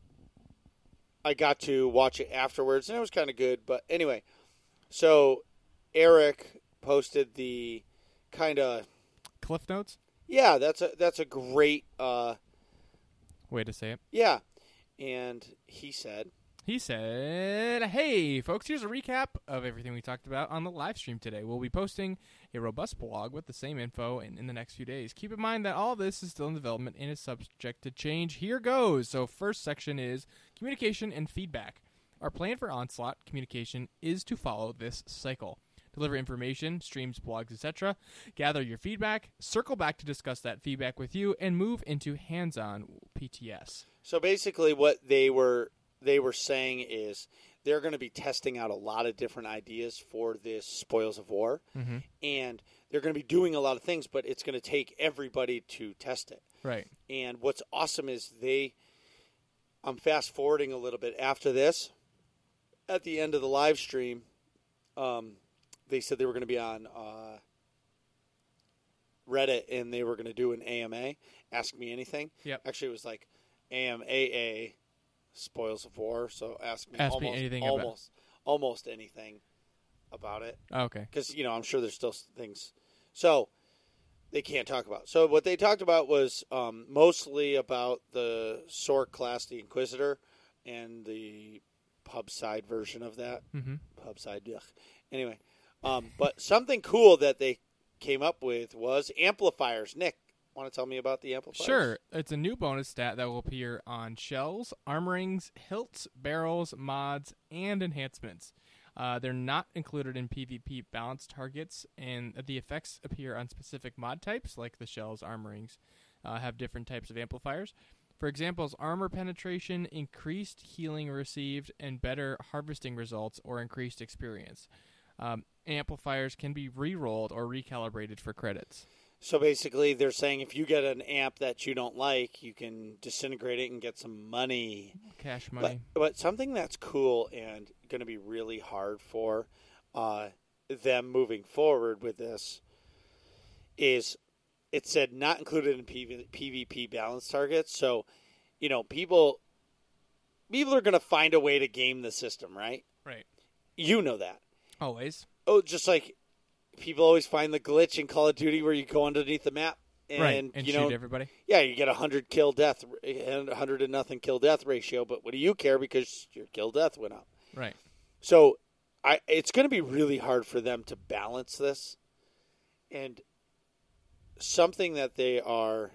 I got to watch it afterwards, and it was kind of good. But anyway, so Eric posted the kind of Cliff Notes? yeah, that's a that's a great uh, Way to say it. yeah, and he said. He said, hey, folks, here's a recap of everything we talked about on the live stream today. We'll be posting a robust blog with the same info in, in the next few days. Keep in mind that all this is still in development and is subject to change. Here goes. So first section is communication and feedback. Our plan for Onslaught communication is to follow this cycle. Deliver information, streams, blogs, et cetera. Gather your feedback, circle back to discuss that feedback with you, and move into hands-on P T S. So basically, what they were they were saying is they're going to be testing out a lot of different ideas for this Spoils of War, Mm-hmm. and they're going to be doing a lot of things, but it's going to take everybody to test it. Right. And what's awesome is they, I'm fast forwarding a little bit after this. At the end of the live stream, um, they said they were going to be on uh, Reddit and they were going to do an A M A, Ask Me Anything. Yep. Actually, it was like A M A A, Spoils of War. So ask me Ask me almost anything about- almost almost anything about it. Okay. Because, you know, I'm sure there's still things. So they can't talk about. So what they talked about was um, mostly about the Sork class, the Inquisitor, and the pub side version of that. Mm-hmm. Pub side, ugh. Anyway. Um, but something cool that they came up with was amplifiers. Nick, want to tell me about the amplifiers? Sure. It's a new bonus stat that will appear on shells, armorings, hilts, barrels, mods, and enhancements. Uh, they're not included in PvP balance targets, and the effects appear on specific mod types, like the shells, armorings, uh, have different types of amplifiers. For examples, armor penetration, increased healing received, and better harvesting results or increased experience. Um, amplifiers can be re-rolled or recalibrated for credits. So basically, they're saying if you get an amp that you don't like, you can disintegrate it and get some money. Cash But, money. but something that's cool and going to be really hard for uh, them moving forward with this is it said not included in PV, PvP balance targets. So, you know, people people are going to find a way to game the system, right? Right. You know that. Always. Oh, just like people always find the glitch in Call of Duty where you go underneath the map and, right. And you shoot know, everybody. yeah, you get a hundred kill death, a hundred to nothing kill death ratio. But what do you care because your kill death went up? Right. So, I it's going to be really hard for them to balance this, and something that they are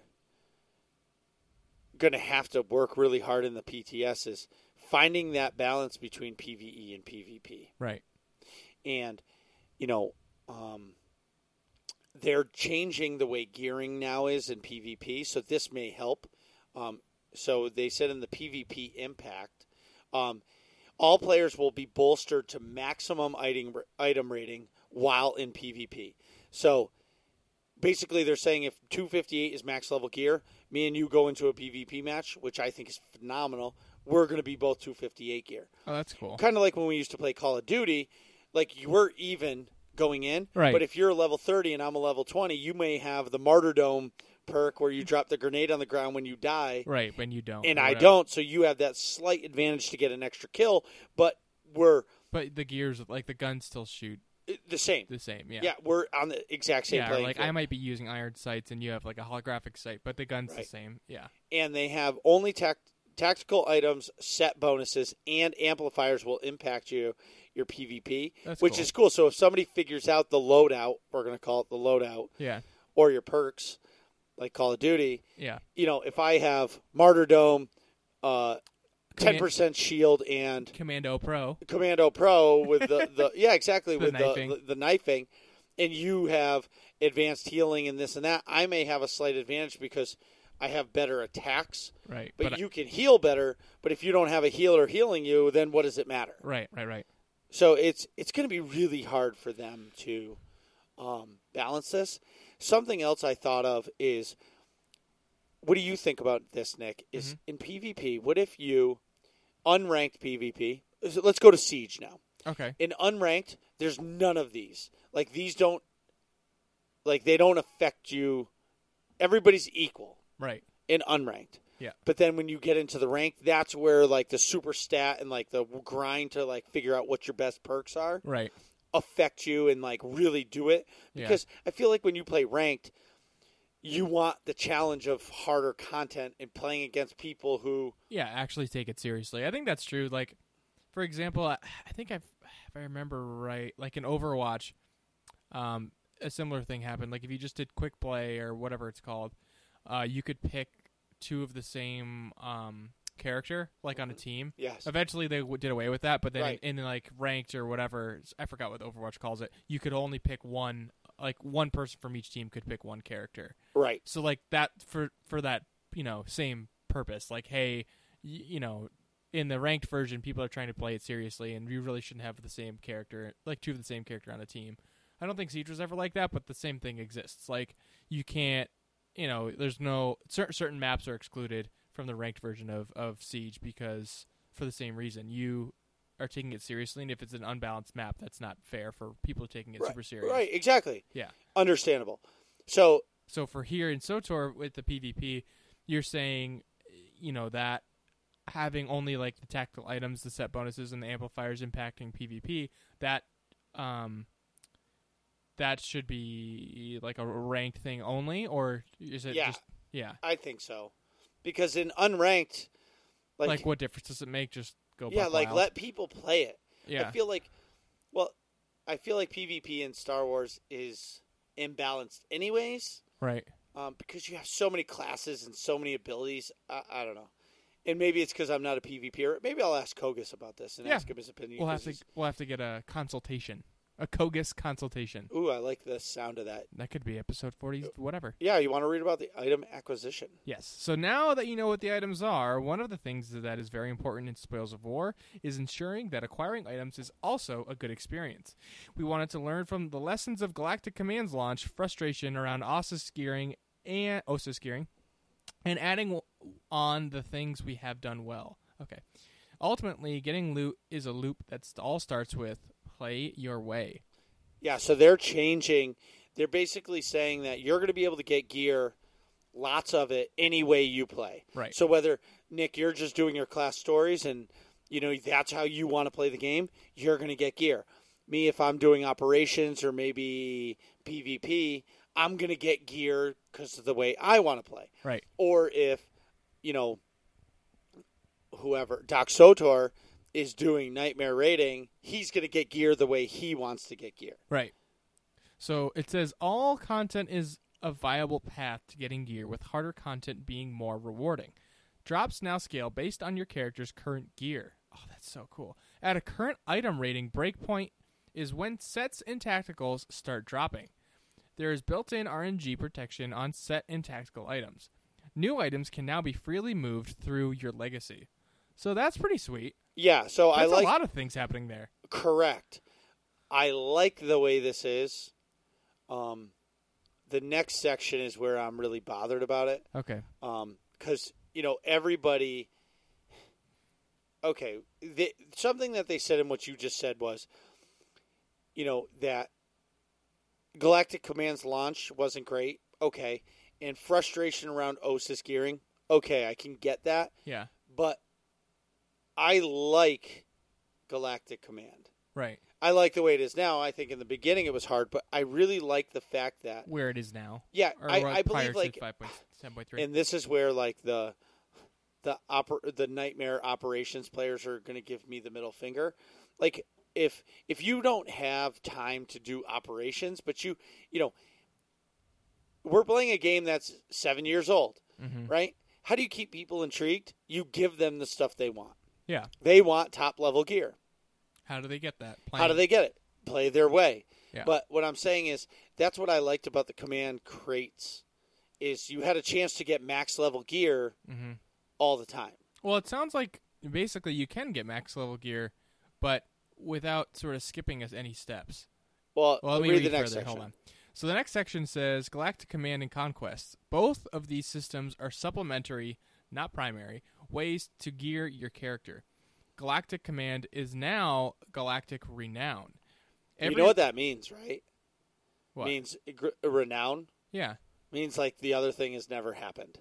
going to have to work really hard in the P T S is finding that balance between PvE and PvP. Right. And, you know, um, they're changing the way gearing now is in PvP, so this may help. Um, so they said in the PvP impact, um, all players will be bolstered to maximum item, item rating while in PvP. So basically they're saying if two fifty-eight is max level gear, me and you go into a PvP match, which I think is phenomenal, we're going to be both two fifty-eight gear. Oh, that's cool. Kind of like when we used to play Call of Duty, like you were even going in, Right. but if you're a level thirty and I'm a level twenty, you may have the martyrdom perk where you drop the grenade on the ground when you die, Right, when you don't. and or I whatever. don't, so you have that slight advantage to get an extra kill, but we're But the gears, like the guns still shoot The same. The same, yeah. Yeah, we're on the exact same yeah, playing like field. I might be using iron sights and you have like a holographic sight, but the gun's Right. the same. Yeah. And they have only tac- tactical items, set bonuses, and amplifiers will impact you, your PvP, That's which cool. is cool. So if somebody figures out the loadout, we're going to call it the loadout, Yeah. or your perks, like Call of Duty, Yeah. you know, if I have Martyrdom, uh, ten Command- percent shield, and Commando Pro. Commando Pro with the, the yeah, exactly, The with knifing. the, the, the knifing, and you have advanced healing and this and that, I may have a slight advantage because I have better attacks. Right. But, I- you can heal better. But if you don't have a healer healing you, then what does it matter? Right, right, right. So it's it's going to be really hard for them to um, balance this. Something else I thought of is, what do you think about this, Nick? Is Mm-hmm. in PvP, what if you unranked PvP? so Let's go to Siege now. Okay. In unranked, there's none of these. Like these don't, like they don't affect you. Everybody's equal Right. in unranked. Yeah. But then when you get into the ranked, that's where like the super stat and like the grind to like figure out what your best perks are Right. affect you and like really do it. Yeah. Because I feel like when you play ranked, you want the challenge of harder content and playing against people who Yeah, actually take it seriously. I think that's true. Like, for example, I, I think I've, if I remember right, like in Overwatch, um, a similar thing happened. Like if you just did quick play or whatever it's called, uh, you could pick two of the same um, character, like on a team. yes. Eventually, they w- did away with that, but then Right. in, in like ranked or whatever, I forgot what Overwatch calls it. You could only pick one, like one person from each team could pick one character. Right. So like that for for that you know same purpose. Like hey, y- you know, in the ranked version, people are trying to play it seriously, and you really shouldn't have the same character, like two of the same character on a team. I don't think Siege was ever like that, but the same thing exists. Like you can't, you know, there's no certain certain maps are excluded from the ranked version of of Siege because for the same reason you are taking it seriously, and if it's an unbalanced map, that's not fair for people taking it Right. super serious. Right. Exactly. Yeah. Understandable. So So for here in SWTOR with the PvP, you're saying, you know, that having only like the tactical items, the set bonuses, and the amplifiers impacting PvP, that um, that should be like a ranked thing only, or is it Yeah. just yeah? I think so, because in unranked, like, Like, what difference does it make? Just go yeah, buck like wild? let people play it. yeah I feel like, well, I feel like PvP in Star Wars is imbalanced anyways, right. um, because you have so many classes and so many abilities. I, I don't know, and maybe it's because I'm not a PvPer. Maybe I'll ask Kogus about this and Yeah. ask him his opinion. We'll have 'cause to he's- we'll have to get a consultation, a Kogus consultation. Ooh, I like the sound of that. That could be episode forty, whatever. Yeah, you want to read about the item acquisition? Yes. So now that you know what the items are, one of the things that is very important in Spoils of War is ensuring that acquiring items is also a good experience. We wanted to learn from the lessons of Galactic Command's launch, frustration around Ossus gearing and Ossus gearing, and adding on the things we have done well. Okay. Ultimately, getting loot is a loop that all starts with play your way. Yeah, so they're changing. They're basically saying that you're going to be able to get gear, lots of it, any way you play. Right. So whether, Nick, you're just doing your class stories and, you know, that's how you want to play the game, you're going to get gear. Me, if I'm doing operations or maybe PvP, I'm going to get gear because of the way I want to play. Right. Or if, you know, whoever, Doc Sotor is doing Nightmare Raiding, he's going to get gear the way he wants to get gear. Right. So it says all content is a viable path to getting gear, with harder content being more rewarding. Drops now scale based on your character's current gear. Oh, that's so cool. At a current item rating, breakpoint is when sets and tacticals start dropping. There is built-in R N G protection on set and tactical items. New items can now be freely moved through your legacy. So that's pretty sweet. Yeah, so I That's like a lot of things happening there. correct. I like the way this is. Um, the next section is where I'm really bothered about it. Okay. Um, because you know everybody. Okay, they, something that they said in what you just said was, you know, that Galactic Command's launch wasn't great. Okay, and frustration around Ossus gearing. Okay, I can get that, Yeah. but I like Galactic Command. Right. I like the way it is now. I think in the beginning it was hard, but I really like the fact that Where it is now. yeah, Or I, what- I prior believe like, to five point ten point three. and this is where like the the oper- the nightmare operations players are going to give me the middle finger. Like if if you don't have time to do operations, but you you know, we're playing a game that's seven years old, Mhm. right? How do you keep people intrigued? You give them the stuff they want. Yeah. They want top level gear. How do they get that? How do they get it? Play their way. Yeah. But what I'm saying is that's what I liked about the command crates is you had a chance to get max level gear Mhm. all the time. Well, it sounds like basically you can get max level gear, but without sort of skipping us any steps. Well, Well, let me read, read the next further. section. Hold on. So the next section says Galactic Command and Conquest. Both of these systems are supplementary, not primary, ways to gear your character. Galactic Command is now Galactic Renown. You know what that means, right? What? Means gr- renown. Yeah. Means like the other thing has never happened.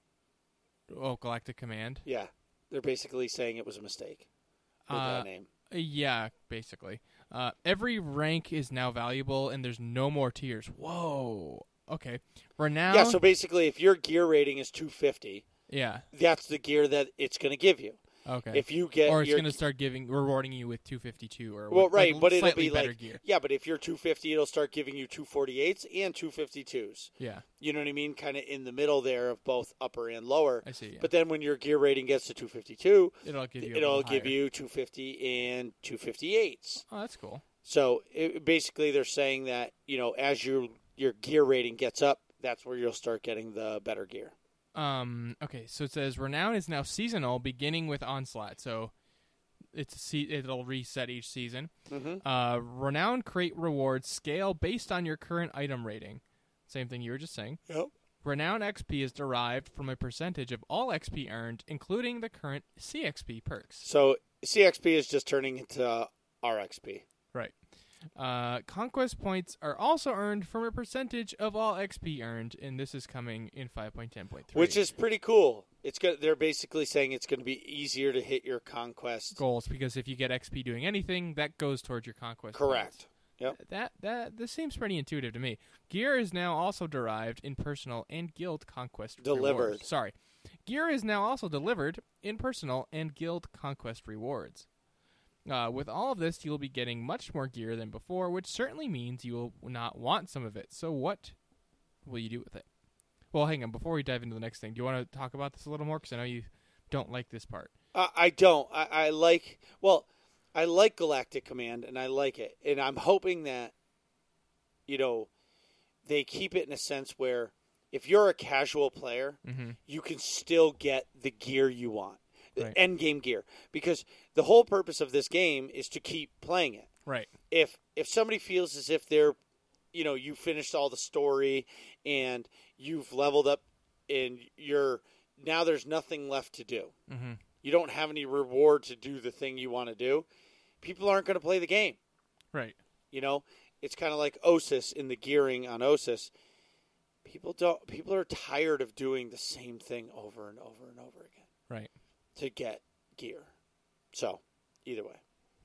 Oh, Galactic Command. Yeah. They're basically saying it was a mistake with Uh, that name. Yeah, basically. Uh, every rank is now valuable, and there's no more tiers. Whoa. Okay. Renown. Yeah, so basically if your gear rating is two fifty, yeah. that's the gear that it's going to give you. Okay. If you get or it's your going to start giving rewarding you with two fifty-two or Well, what- right, like but it'll slightly be better like gear. yeah, but if you're two fifty, it'll start giving you two forty-eights and two fifty-twos. Yeah, You know what I mean? Kind of in the middle there of both upper and lower. I see. Yeah. But then when your gear rating gets to two fifty-two, it'll give you. a it'll little give higher. you two fifty and two fifty-eights. Oh, that's cool. So it, basically, they're saying that you know as your your gear rating gets up, that's where you'll start getting the better gear. Um. Okay. So it says Renown is now seasonal, beginning with Onslaught. So it's a se- it'll reset each season. Mm-hmm. Uh, Renown crate rewards scale based on your current item rating. Same thing you were just saying. Yep. Renown X P is derived from a percentage of all X P earned, including the current C X P perks. So C X P is just turning into uh, R X P. Right. Uh, conquest points are also earned from a percentage of all X P earned, and this is coming in five point ten point three. Which is pretty cool. It's good. They're basically saying it's going to be easier to hit your conquest goals, because if you get X P doing anything, that goes towards your conquest. Correct. points. Yep. That that this seems pretty intuitive to me. Gear is now also derived in personal and guild conquest Delivered. rewards. Sorry. Gear is now also delivered in personal and guild conquest rewards. Uh, with all of this, you will be getting much more gear than before, which certainly means you will not want some of it. So what will you do with it? Well, hang on. Before we dive into the next thing, do you want to talk about this a little more? Because I know you don't like this part. Uh, I don't. I, I like. Well, I like Galactic Command, and I like it, and I'm hoping that, you know, they keep it in a sense where if you're a casual player, Mm-hmm. you can still get the gear you want, the Right. end game gear, because the whole purpose of this game is to keep playing it. Right. If if somebody feels as if they're, you know, you finished all the story and you've leveled up, and you're now there's nothing left to do. Mm-hmm. You don't have any reward to do the thing you want to do. People aren't going to play the game. Right. You know, it's kind of like Osis in the gearing on Osis. People don't. People are tired of doing the same thing over and over and over again Right. to get gear. So, either way.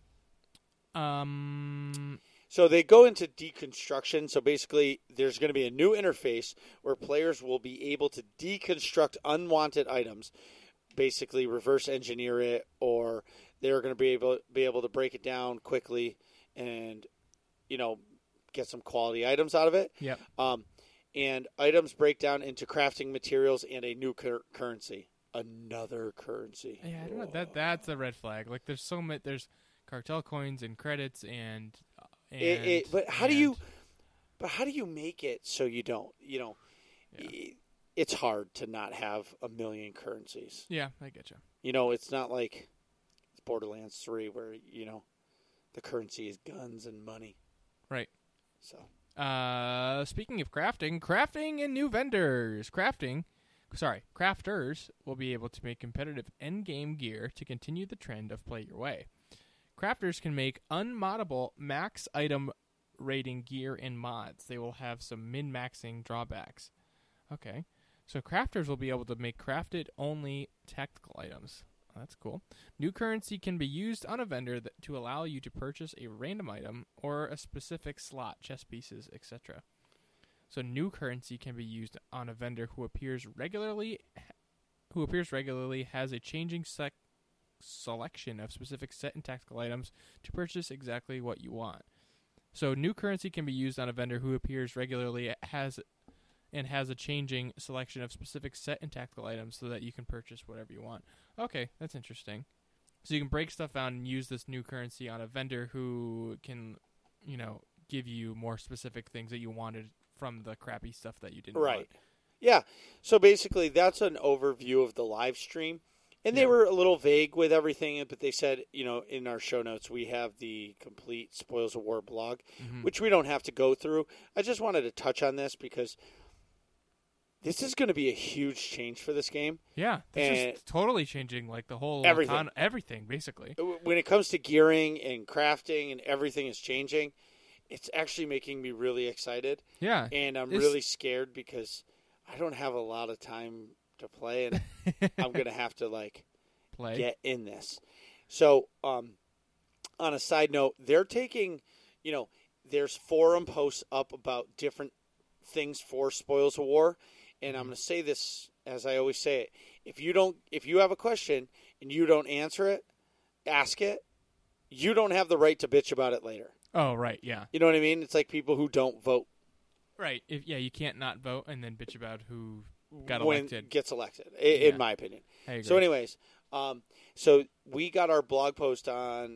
Um. So they go into deconstruction. So basically, there's going to be a new interface where players will be able to deconstruct unwanted items, basically reverse engineer it, or they're going to be able be able to break it down quickly and, you know, get some quality items out of it. Yep. Um, and items break down into crafting materials and a new cur- currency, another currency. Yeah, I don't know. That that's a red flag. Like, there's so many. There's cartel coins and credits and. and It, it, but how do you? and- But how do you make it so you don't? You know, Yeah. i- it's hard to not have a million currencies. Yeah, I get you. You know, it's not like it's Borderlands three where you know the currency is guns and money. Right. So Uh, speaking of crafting, crafting and new vendors. Crafting, sorry, crafters will be able to make competitive endgame gear to continue the trend of play your way. Crafters can make unmoddable max item rating gear and mods. They will have some min-maxing drawbacks. Okay. So crafters will be able to make crafted only tactical items. That's cool. New currency can be used on a vendor that, to allow you to purchase a random item or a specific slot, chess pieces, et cetera. So new currency can be used on a vendor who appears regularly, who appears regularly, has a changing sec- selection of specific set and tactical items to purchase exactly what you want. So new currency can be used on a vendor who appears regularly, has and has a changing selection of specific set and tactical items so that you can purchase whatever you want. Okay, that's interesting. So you can break stuff out and use this new currency on a vendor who can, you know, give you more specific things that you wanted from the crappy stuff that you didn't right. want. Yeah. So basically, that's an overview of the live stream. And they Yeah. were a little vague with everything, but they said, you know, in our show notes, we have the complete Spoils of War blog, Mhm. which we don't have to go through. I just wanted to touch on this because this is going to be a huge change for this game. Yeah, this And- is totally changing like the whole Everything. econ- everything basically. When it comes to gearing and crafting and everything is changing, it's actually making me really excited. Yeah. And I'm It's- really scared because I don't have a lot of time to play, and I'm going to have to, like, Play. get in this. So, um, on a side note, they're taking, you know, there's forum posts up about different things for Spoils of War, and I'm going to say this as I always say it: if you don't, if you have a question and you don't answer it, ask it. You don't have the right to bitch about it later. Oh, right, yeah. You know what I mean? It's like people who don't vote Right. If yeah, you can't not vote and then bitch about who got when elected. gets elected, i- in Yeah. my opinion. I agree. So, anyways, um, so we got our blog post on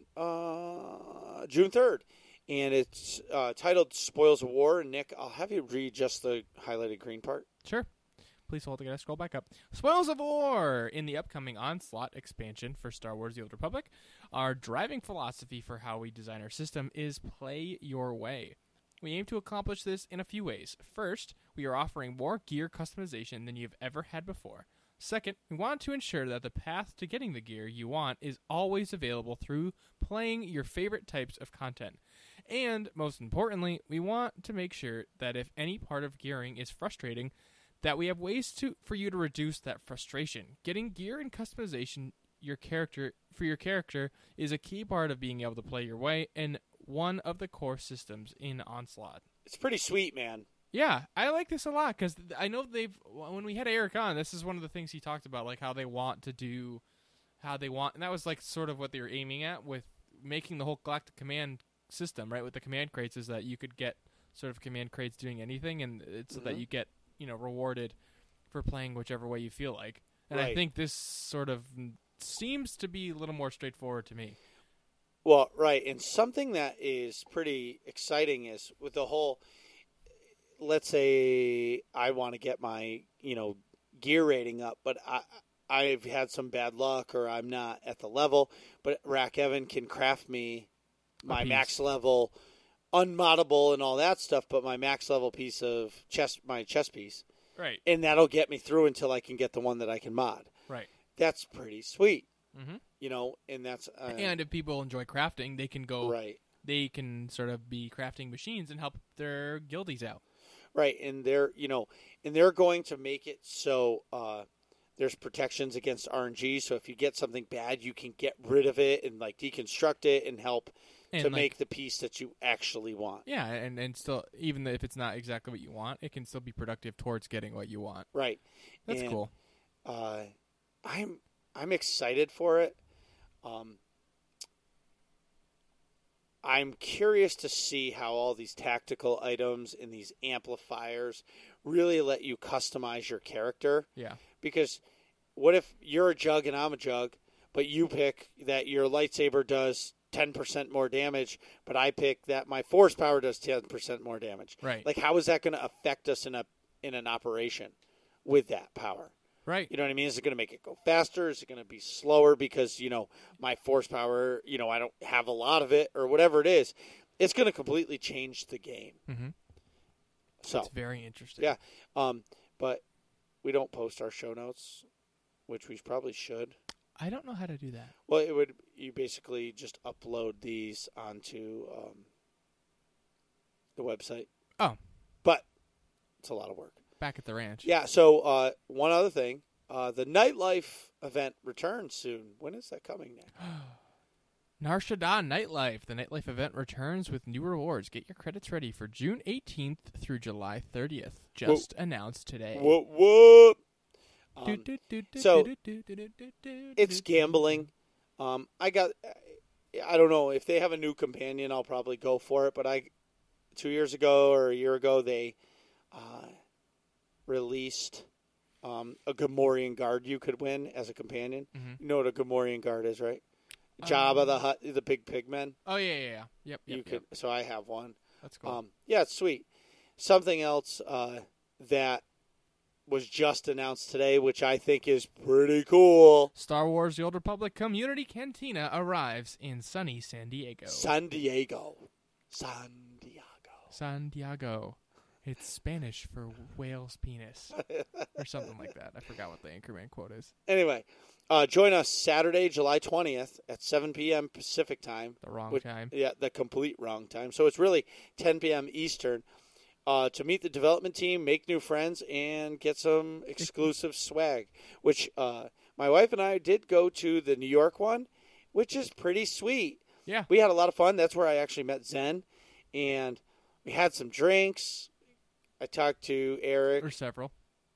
uh, June third, and it's uh, titled "Spoils of War." Nick, I'll have you read just the highlighted green part. Sure. Please hold. I gotta scroll back up. Spoils of War! In the upcoming Onslaught expansion for Star Wars The Old Republic, our driving philosophy for how we design our system is play your way. We aim to accomplish this in a few ways. First, we are offering more gear customization than you've ever had before. Second, we want to ensure that the path to getting the gear you want is always available through playing your favorite types of content. And, most importantly, we want to make sure that if any part of gearing is frustrating, that we have ways to for you to reduce that frustration. Getting gear and customization your character for your character is a key part of being able to play your way and one of the core systems in Onslaught. It's pretty sweet, man. Yeah, I like this a lot because I know they've when we had Eric on, this is one of the things he talked about, like how they want to do, how they want, and that was like sort of what they were aiming at with making the whole Galactic Command system, right? With the command crates, is that you could get sort of command crates doing anything, and it's so that Mhm. you get you know rewarded for playing whichever way you feel like. And I Right. think this sort of seems to be a little more straightforward to me. Well, right, and something that is pretty exciting is with the whole. Let's say I want to get my you know gear rating up, but I I've had some bad luck or I'm not at the level. But Rack Evan can craft me my piece. max level, unmoddable and all that stuff, but my max level piece of chess my chess piece, Right, and that'll get me through until I can get the one that I can mod. right. That's pretty sweet, Mm-hmm. you know, and that's uh, And if people enjoy crafting, they can go. right. They can sort of be crafting machines and help their guildies out. Right, and they're you know, and they're going to make it so uh, there's protections against R N G. So if you get something bad, you can get rid of it and like deconstruct it and help And to like, make the piece that you actually want. yeah, and and still, even if it's not exactly what you want, it can still be productive towards getting what you want. Right, That's And, cool. Uh, I'm I'm excited for it. Um, I'm curious to see how all these tactical items and these amplifiers really let you customize your character. Yeah, Because what if you're a jug and I'm a jug, but you pick that your lightsaber does ten percent more damage, but I pick that my force power does ten percent more damage? right, Like, how is that going to affect us in a in an operation with that power? right. You know what I mean? Is it going to make it go faster? Is it going to be slower because, you know, my force power, you know, I don't have a lot of it or whatever it is? It's going to completely change the game. Mm-hmm. So, It's very interesting. yeah. Um, but we don't post our show notes, which we probably should. I don't know how to do that. Well, it would you basically just upload these onto um, the website. Oh. But it's a lot of work. Back at the ranch. Yeah, so uh, one other thing. Uh, the nightlife event returns soon. When is that coming now? Nar Shaddaa Nightlife. The nightlife event returns with new rewards. Get your credits ready for June eighteenth through July thirtieth. Just Whoa. announced today. Whoop, whoop. Um, so, it's gambling. Um, I got, I don't know, if they have a new companion, I'll probably go for it. But I, two years ago or a year ago, they uh, released um, a Gamorrean guard you could win as a companion. Mm-hmm. You know what a Gamorrean guard is, right? Jabba um, the Hutt, the big pigmen. Oh yeah, yeah, yeah. Yep, you yep, could. Yep. So I have one. That's cool. Um, yeah, it's sweet. Something else uh, that was just announced today, which I think is pretty cool. Star Wars: The Old Republic Community Cantina arrives in sunny San Diego. San Diego. San Diego. San Diego. It's Spanish for whale's penis. Or something like that. I forgot what the Anchorman quote is. Anyway. Uh, join us Saturday, July twentieth at seven p.m. Pacific time. The wrong which, time. Yeah, the complete wrong time. So it's really ten p.m. Eastern uh, to meet the development team, make new friends, and get some exclusive swag, which uh, my wife and I did go to the New York one, which is pretty sweet. Yeah. We had a lot of fun. That's where I actually met Zen, and we had some drinks. I talked to Eric. Or several.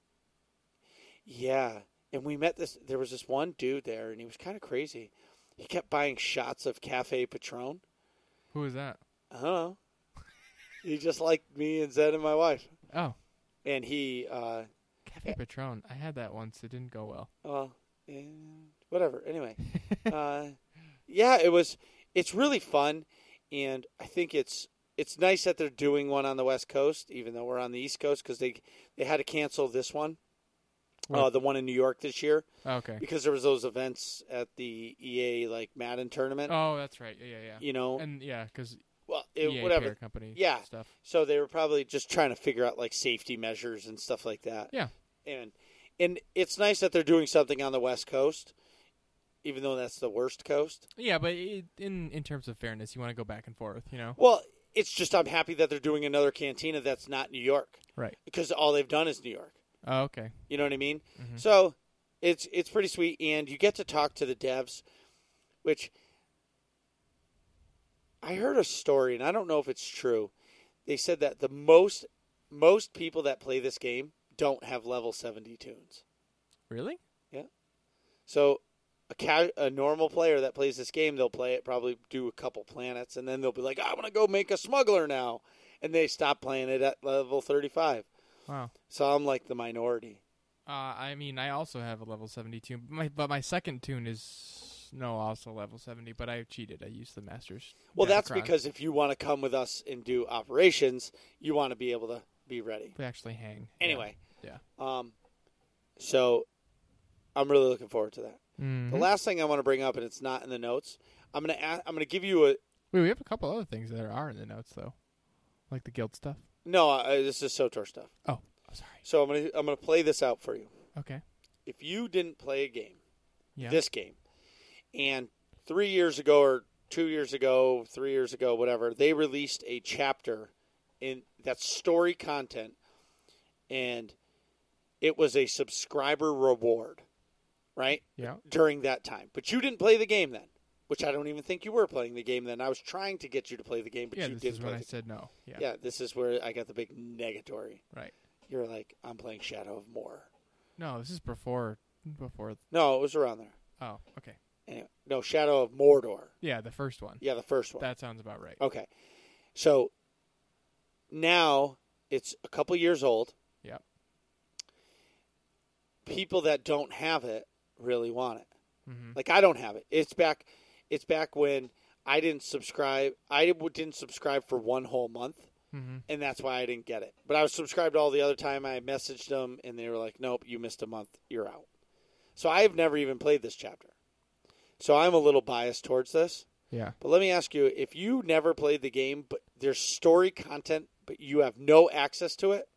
Yeah. And we met this, there was this one dude there, and he was kind of crazy. He kept buying shots of Cafe Patron. Who is that? I don't know. He just liked me and Zed and my wife. Oh. And he... Uh, Cafe Patron. I had that once. It didn't go well. Well, eh, whatever. Anyway. uh, yeah, it was... It's really fun, and I think it's it's nice that they're doing one on the West Coast, even though we're on the East Coast, because they, they had to cancel this one. Uh, the one in New York this year. Okay. Because there was those events at the E A like Madden tournament. Oh, that's right. Yeah, yeah, yeah. You know, and yeah, because well, it, E A whatever company. Yeah. Stuff. So they were probably just trying to figure out like safety measures and stuff like that. Yeah. And and it's nice that they're doing something on the West Coast, even though that's the worst coast. Yeah, but it, in in terms of fairness, you want to go back and forth, you know. Well, it's just I'm happy that they're doing another cantina that's not New York. Right. Because all they've done is New York. Oh, okay. You know what I mean? Mm-hmm. So it's it's pretty sweet, and you get to talk to the devs, which I heard a story, and I don't know if it's true. They said that the most most people that play this game don't have level seventy tunes. Really? Yeah. So a ca- a normal player that plays this game, they'll play it, probably do a couple planets, and then they'll be like, I want to go make a smuggler now. And they stop playing it at level thirty-five. Wow. So I'm like the minority. Uh, I mean, I also have a level seventy tune, my, but my second tune is no also level seventy. But I cheated. I used the master's. Well, that's because if you want to come with us and do operations, you want to be able to be ready. We actually hang. Anyway. Yeah. Um. So, I'm really looking forward to that. Mm-hmm. The last thing I want to bring up, and it's not in the notes. I'm gonna ask, I'm gonna give you a. Wait, we have a couple other things that are in the notes though, like the guild stuff. No, uh, this is SOTOR stuff. Oh, sorry. So I'm gonna I'm gonna play this out for you. Okay. If you didn't play a game, yeah. this game, and three years ago or two years ago, three years ago, whatever, they released a chapter in that's story content, and it was a subscriber reward, right? Yeah. During that time, but you didn't play the game then. Which I don't even think you were playing the game then. I was trying to get you to play the game, but yeah, you this didn't is play when the I said no. Yeah. Yeah, this is where I got the big negatory. Right. You're like, I'm playing Shadow of Mordor. No, this is before before. No, it was around there. Oh, okay. Anyway, no, Shadow of Mordor. Yeah, the first one. Yeah, the first one. That sounds about right. Okay. So now it's a couple years old. Yep. People that don't have it really want it. Mm-hmm. Like I don't have it. It's back. It's back when I didn't subscribe. I didn't subscribe for one whole month, mm-hmm. and that's why I didn't get it. But I was subscribed all the other time. I messaged them, and they were like, "Nope, you missed a month. You're out." So I've never even played this chapter. So I'm a little biased towards this. Yeah. But let me ask you: if you never played the game, but there's story content, but you have no access to it,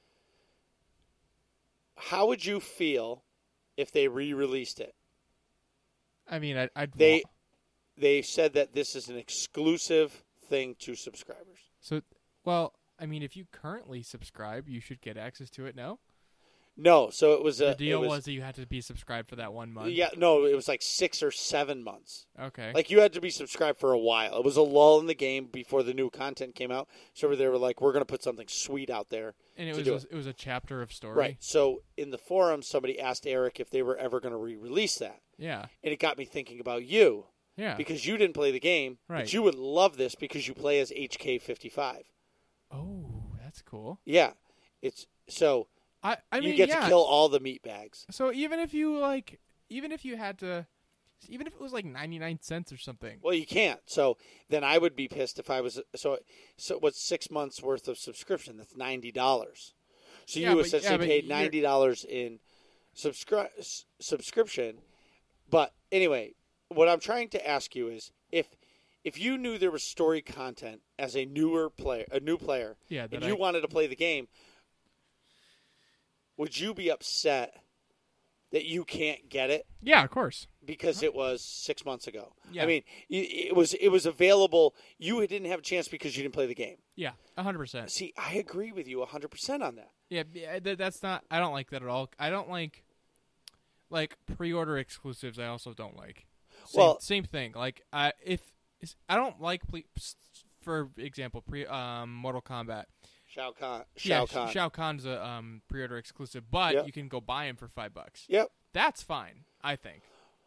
how would you feel if they re-released it? I mean, I'd. I'd they. Wa- They said that this is an exclusive thing to subscribers. So, well, I mean, if you currently subscribe, you should get access to it now. No, so it was a The deal it was, was that you had to be subscribed for that one month. yeah, no, it was like six or seven months. Okay. Like you had to be subscribed for a while. It was a lull in the game before the new content came out. So they were like, we're going to put something sweet out there. and it to was do a, it. it was a chapter of story. Right. So in the forum, somebody asked Eric if they were ever going to re-release that, Yeah. and it got me thinking about you Yeah. because you didn't play the game, Right. but you would love this because you play as H K fifty-five. Oh, that's cool. Yeah, it's so I I you mean get yeah. to kill all the meat bags. So even if you like, even if you had to, even if it was like ninety nine cents or something. Well, you can't. So then I would be pissed if I was. So so what's six months worth of subscription? That's ninety dollars. So Yeah, you but- essentially yeah, but paid you're- ninety dollars in subscri- s- subscription. But anyway, what I'm trying to ask you is if if you knew there was story content as a newer player, a new player, Yeah, that and you I- wanted to play the game, would you be upset that you can't get it Yeah, of course. because it was six months ago? Yeah. I mean, it it was it was available. You didn't have a chance because you didn't play the game. Yeah, a hundred percent. See, I agree with you one hundred percent on that. Yeah, yeah, th- that's not. I don't like that at all. I don't like like pre-order exclusives. I also don't like. Same, Well- same thing. Like, I if I don't like, ple- for example, pre um Mortal Kombat. Shao Kahn. Yeah, Shao Kahn. Shao Kahn's a um, pre-order exclusive, but Yep. you can go buy him for five bucks. Yep. That's fine, I think.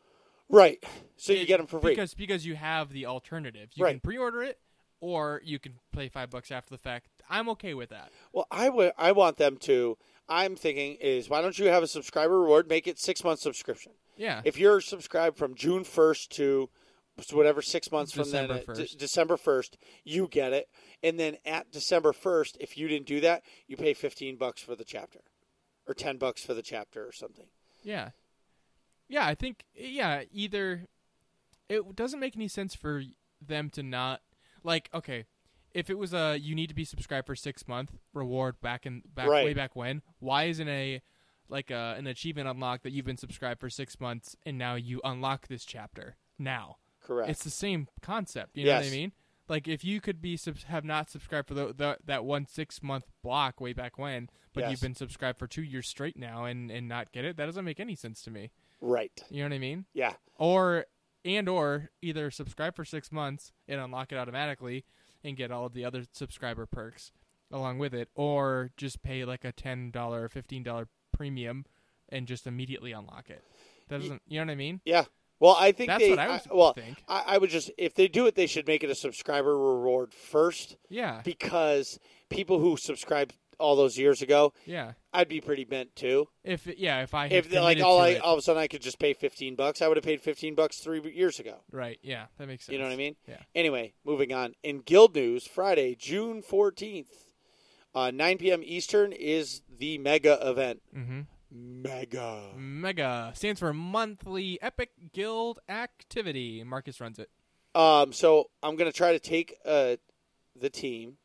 Right. So you It- get them for free. because because you have the alternative. You Right. can pre-order it, or you can pay five bucks after the fact. I'm okay with that. Well, I would. I want them to. I'm thinking is why don't you have a subscriber reward? Make it six month subscription. Yeah. If you're subscribed from June first to whatever six months December from then, uh, first. De- December first, you get it. And then at December first, if you didn't do that, you pay fifteen bucks for the chapter, or ten bucks for the chapter, or something. Yeah. Yeah, I think yeah, either it doesn't make any sense for them to not like okay, if it was a you need to be subscribed for six month reward back in back Right. way back when, why isn't a like a, an achievement unlock that you've been subscribed for six months and now you unlock this chapter now? Correct. It's the same concept. You know what I Yes. mean? Like if you could be subs- have not subscribed for the, the that one six month block way back when, but Yes. you've been subscribed for two years straight now and, and not get it, that doesn't make any sense to me. right. You know what I mean? Yeah. Or and or either subscribe for six months and unlock it automatically and get all of the other subscriber perks along with it, or just pay like a ten dollar or fifteen dollar premium and just immediately unlock it. That doesn't you know what I mean? Yeah. Well, I think That's they. what I would well, think. I, I would just if they do it, they should make it a subscriber reward first, Yeah. because people who subscribed all those years ago, Yeah. I'd be pretty bent too. If yeah, if I had If like committed all to I it- all of a sudden I could just pay fifteen bucks, I would have paid fifteen bucks three years ago. right, yeah, that makes sense. You know what I mean? Yeah. Anyway, moving on. In Guild news, Friday, June fourteenth, uh, nine p.m. Eastern is the mega event. Mm-hmm. Mega. Mega stands for monthly epic guild activity. Marcus runs it. Um, so I'm gonna try to take uh, the team,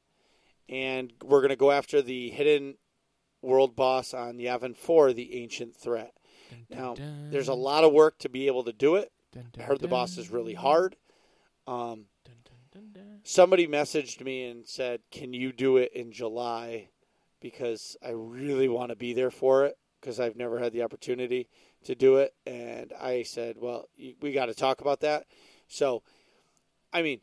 and we're gonna go after the hidden world boss on Yavin four, the ancient threat. Dun, Now, dun, there's a lot of work to be able to do it. dun, I dun, heard the boss dun. is really hard. Um, Dun, dun, dun, dun. somebody messaged me and said, "Can you do it in July?" Because I really want to be there for it because I've never had the opportunity to do it. And I said, "Well, y- we got to talk about that." So, I mean,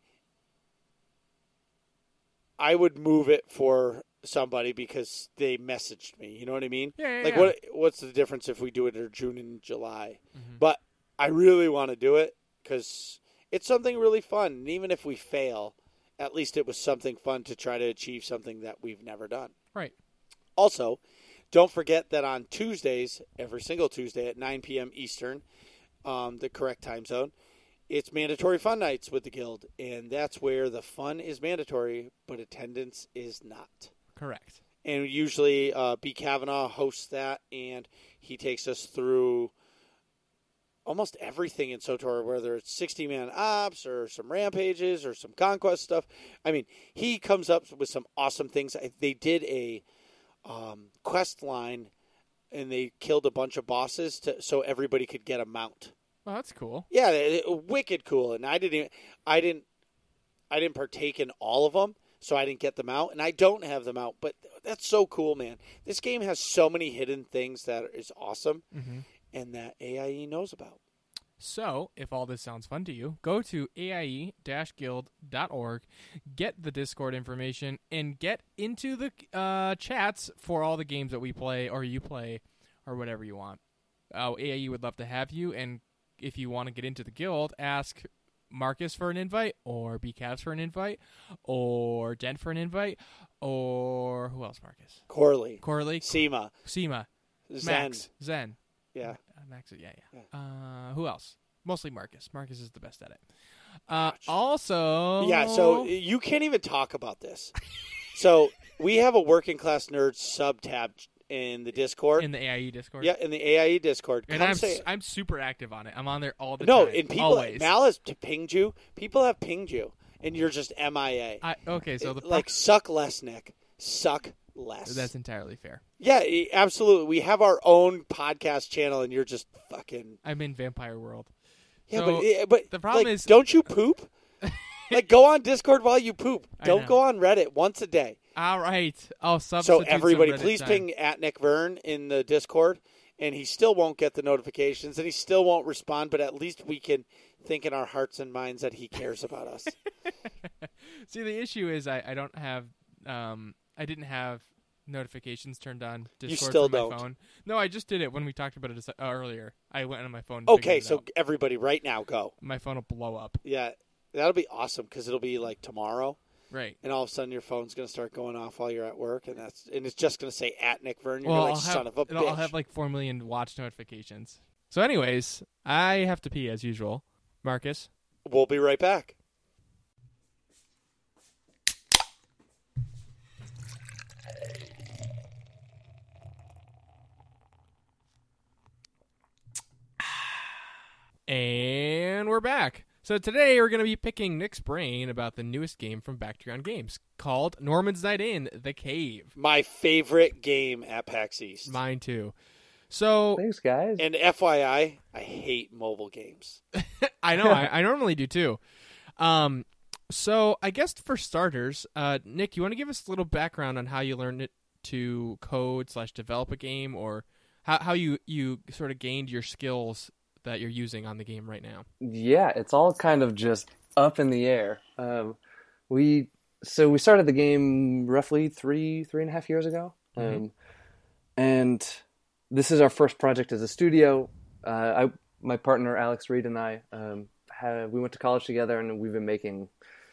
I would move it for somebody because they messaged me. You know what I mean? Yeah, yeah, Like, yeah. what? What's the difference if we do it in June and July? Mhm. But I really want to do it because it's something really fun. And even if we fail, at least it was something fun to try to achieve something that we've never done. Right. Also, don't forget that on Tuesdays, every single Tuesday at nine p.m. Eastern, um, the correct time zone, it's mandatory fun nights with the Guild. And that's where the fun is mandatory, but attendance is not. Correct. And usually uh, B. Kavanaugh hosts that, and he takes us through almost everything in SWTOR, whether it's sixty-man ops or some rampages or some conquest stuff. I mean, he comes up with some awesome things. They did a um, quest line, and they killed a bunch of bosses to, so everybody could get a mount. Well, that's cool. Yeah, it, it- wicked cool. And I didn't, even, I didn't, I didn't partake in all of them, so I didn't get them out, and I don't have them out. But that's so cool, man. This game has so many hidden things that is awesome, Mm-hmm. and that A I E knows about. So, if all this sounds fun to you, go to A I E guild dot org, get the Discord information, and get into the uh, chats for all the games that we play or you play or whatever you want. Uh, A I E would love to have you, and if you want to get into the guild, ask Marcus for an invite, or B Cavs for an invite, or Dent for an invite, or who else, Marcus? Corley, Corley, Seema, Seema, Zen. Max, Zen. Yeah. Uh, Max, yeah, yeah. Yeah. Uh, who else? Mostly Marcus. Marcus is the best at it. Uh, also, Yeah, so you can't even talk about this. So we have a working class nerd sub tab in the Discord. in the A I E Discord. Yeah, in the A I E Discord. and Come I'm say s- I'm super active on it. I'm on there all the no, time. and people always. Mal has t- pinged you. People have pinged you, and you're just M I A. I, okay, so the pro- like suck less, Nick. Suck less. that's entirely fair. Yeah, e- absolutely. We have our own podcast channel, and you're just fucking. I'm in Vampire World. Yeah, So, but eh, but the problem like, is- don't you poop? Like, go on Discord while you poop. I Don't know. go on Reddit once a day. All right. I'll So substitute. everybody, some Reddit please time. ping at Nick Verne in the Discord, and he still won't get the notifications, and he still won't respond. But at least we can think in our hearts and minds that he cares about us. See, the issue is I, I don't have um I didn't have notifications turned on Discord still for my don't. phone. No, I just did it when we talked about it a se- uh, earlier. I went on my phone. and figured Okay, it so out. everybody, right now, go. my phone will blow up. Yeah, that'll be awesome because it'll be like tomorrow, Right. and all of a sudden your phone's going to start going off while you're at work, and that's and it's just going to say at Nick Verne. You're Well, like, I'll have, son of a it'll- bitch. I'll have like four million watch notifications. So, anyways, I have to pee as usual. Marcus. We'll be right back. And we're back. So today we're going to be picking Nick's brain about the newest game from Bactrion Games called Norman's Night In, The Cave. My favorite game at PAX East. Mine too. So Thanks, guys. And F Y I, I hate mobile games. I know, I, I normally do too. Um, so I guess for starters, uh, Nick, you want to give us a little background on how you learned it to code slash develop a game, or how, how you, you sort of gained your skills that you're using on the game right now? Yeah, it's all kind of just up in the air. Um, we so we started the game roughly three three and a half years ago, Mhm. um, and this is our first project as a studio. Uh, I my partner Alex Reed and I um, had, we went to college together, and we've been making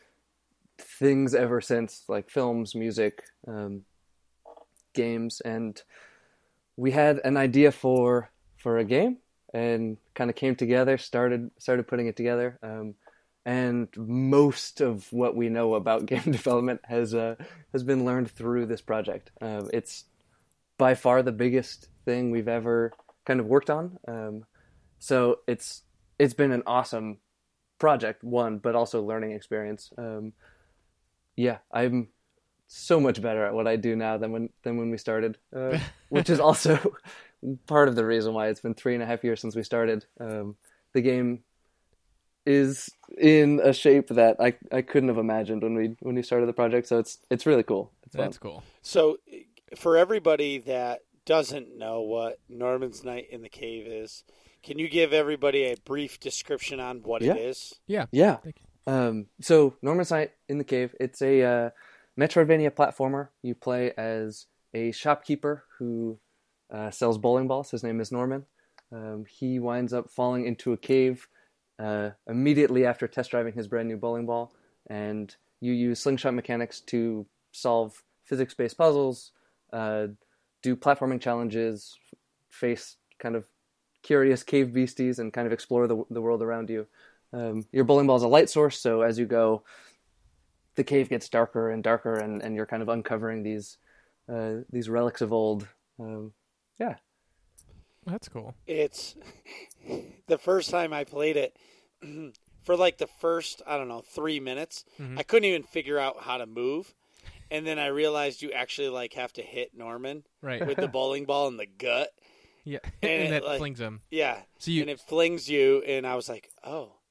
things ever since, like films, music, um, games, and we had an idea for for a game. And kind of came together, started started putting it together, um, and most of what we know about game development has uh, has been learned through this project. Um, it's by far the biggest thing we've ever kind of worked on. Um, so it's it's been an awesome project, one, but also learning experience. Um, yeah, I'm so much better at what I do now than when than when we started, uh, which is also part of the reason why it's been three and a half years since we started. Um, the game is in a shape that I, I couldn't have imagined when we when we started the project. So it's it's really cool. It's fun. That's cool. So, for everybody that doesn't know what Norman's Night in the Cave is, can you give everybody a brief description on what Yeah. it is? Yeah. Yeah. Thank you. Um, so Norman's Night in the Cave. It's a uh, Metroidvania platformer. You play as a shopkeeper who uh, sells bowling balls. His name is Norman. Um, he winds up falling into a cave uh, immediately after test driving his brand new bowling ball, and you use slingshot mechanics to solve physics-based puzzles, uh, do platforming challenges, f- face kind of curious cave beasties, and kind of explore the the world around you. Um, your bowling ball is a light source, so as you go, the cave gets darker and darker, and, and you're kind of uncovering these uh, these relics of old. Um, yeah. That's cool. It's the first time I played it. For like the first, I don't know, three minutes, Mhm. I couldn't even figure out how to move. And then I realized you actually like have to hit Norman Right. with the bowling ball in the gut. Yeah. And And, it, that like- flings him. Yeah. So you And it flings you, and I was like, oh.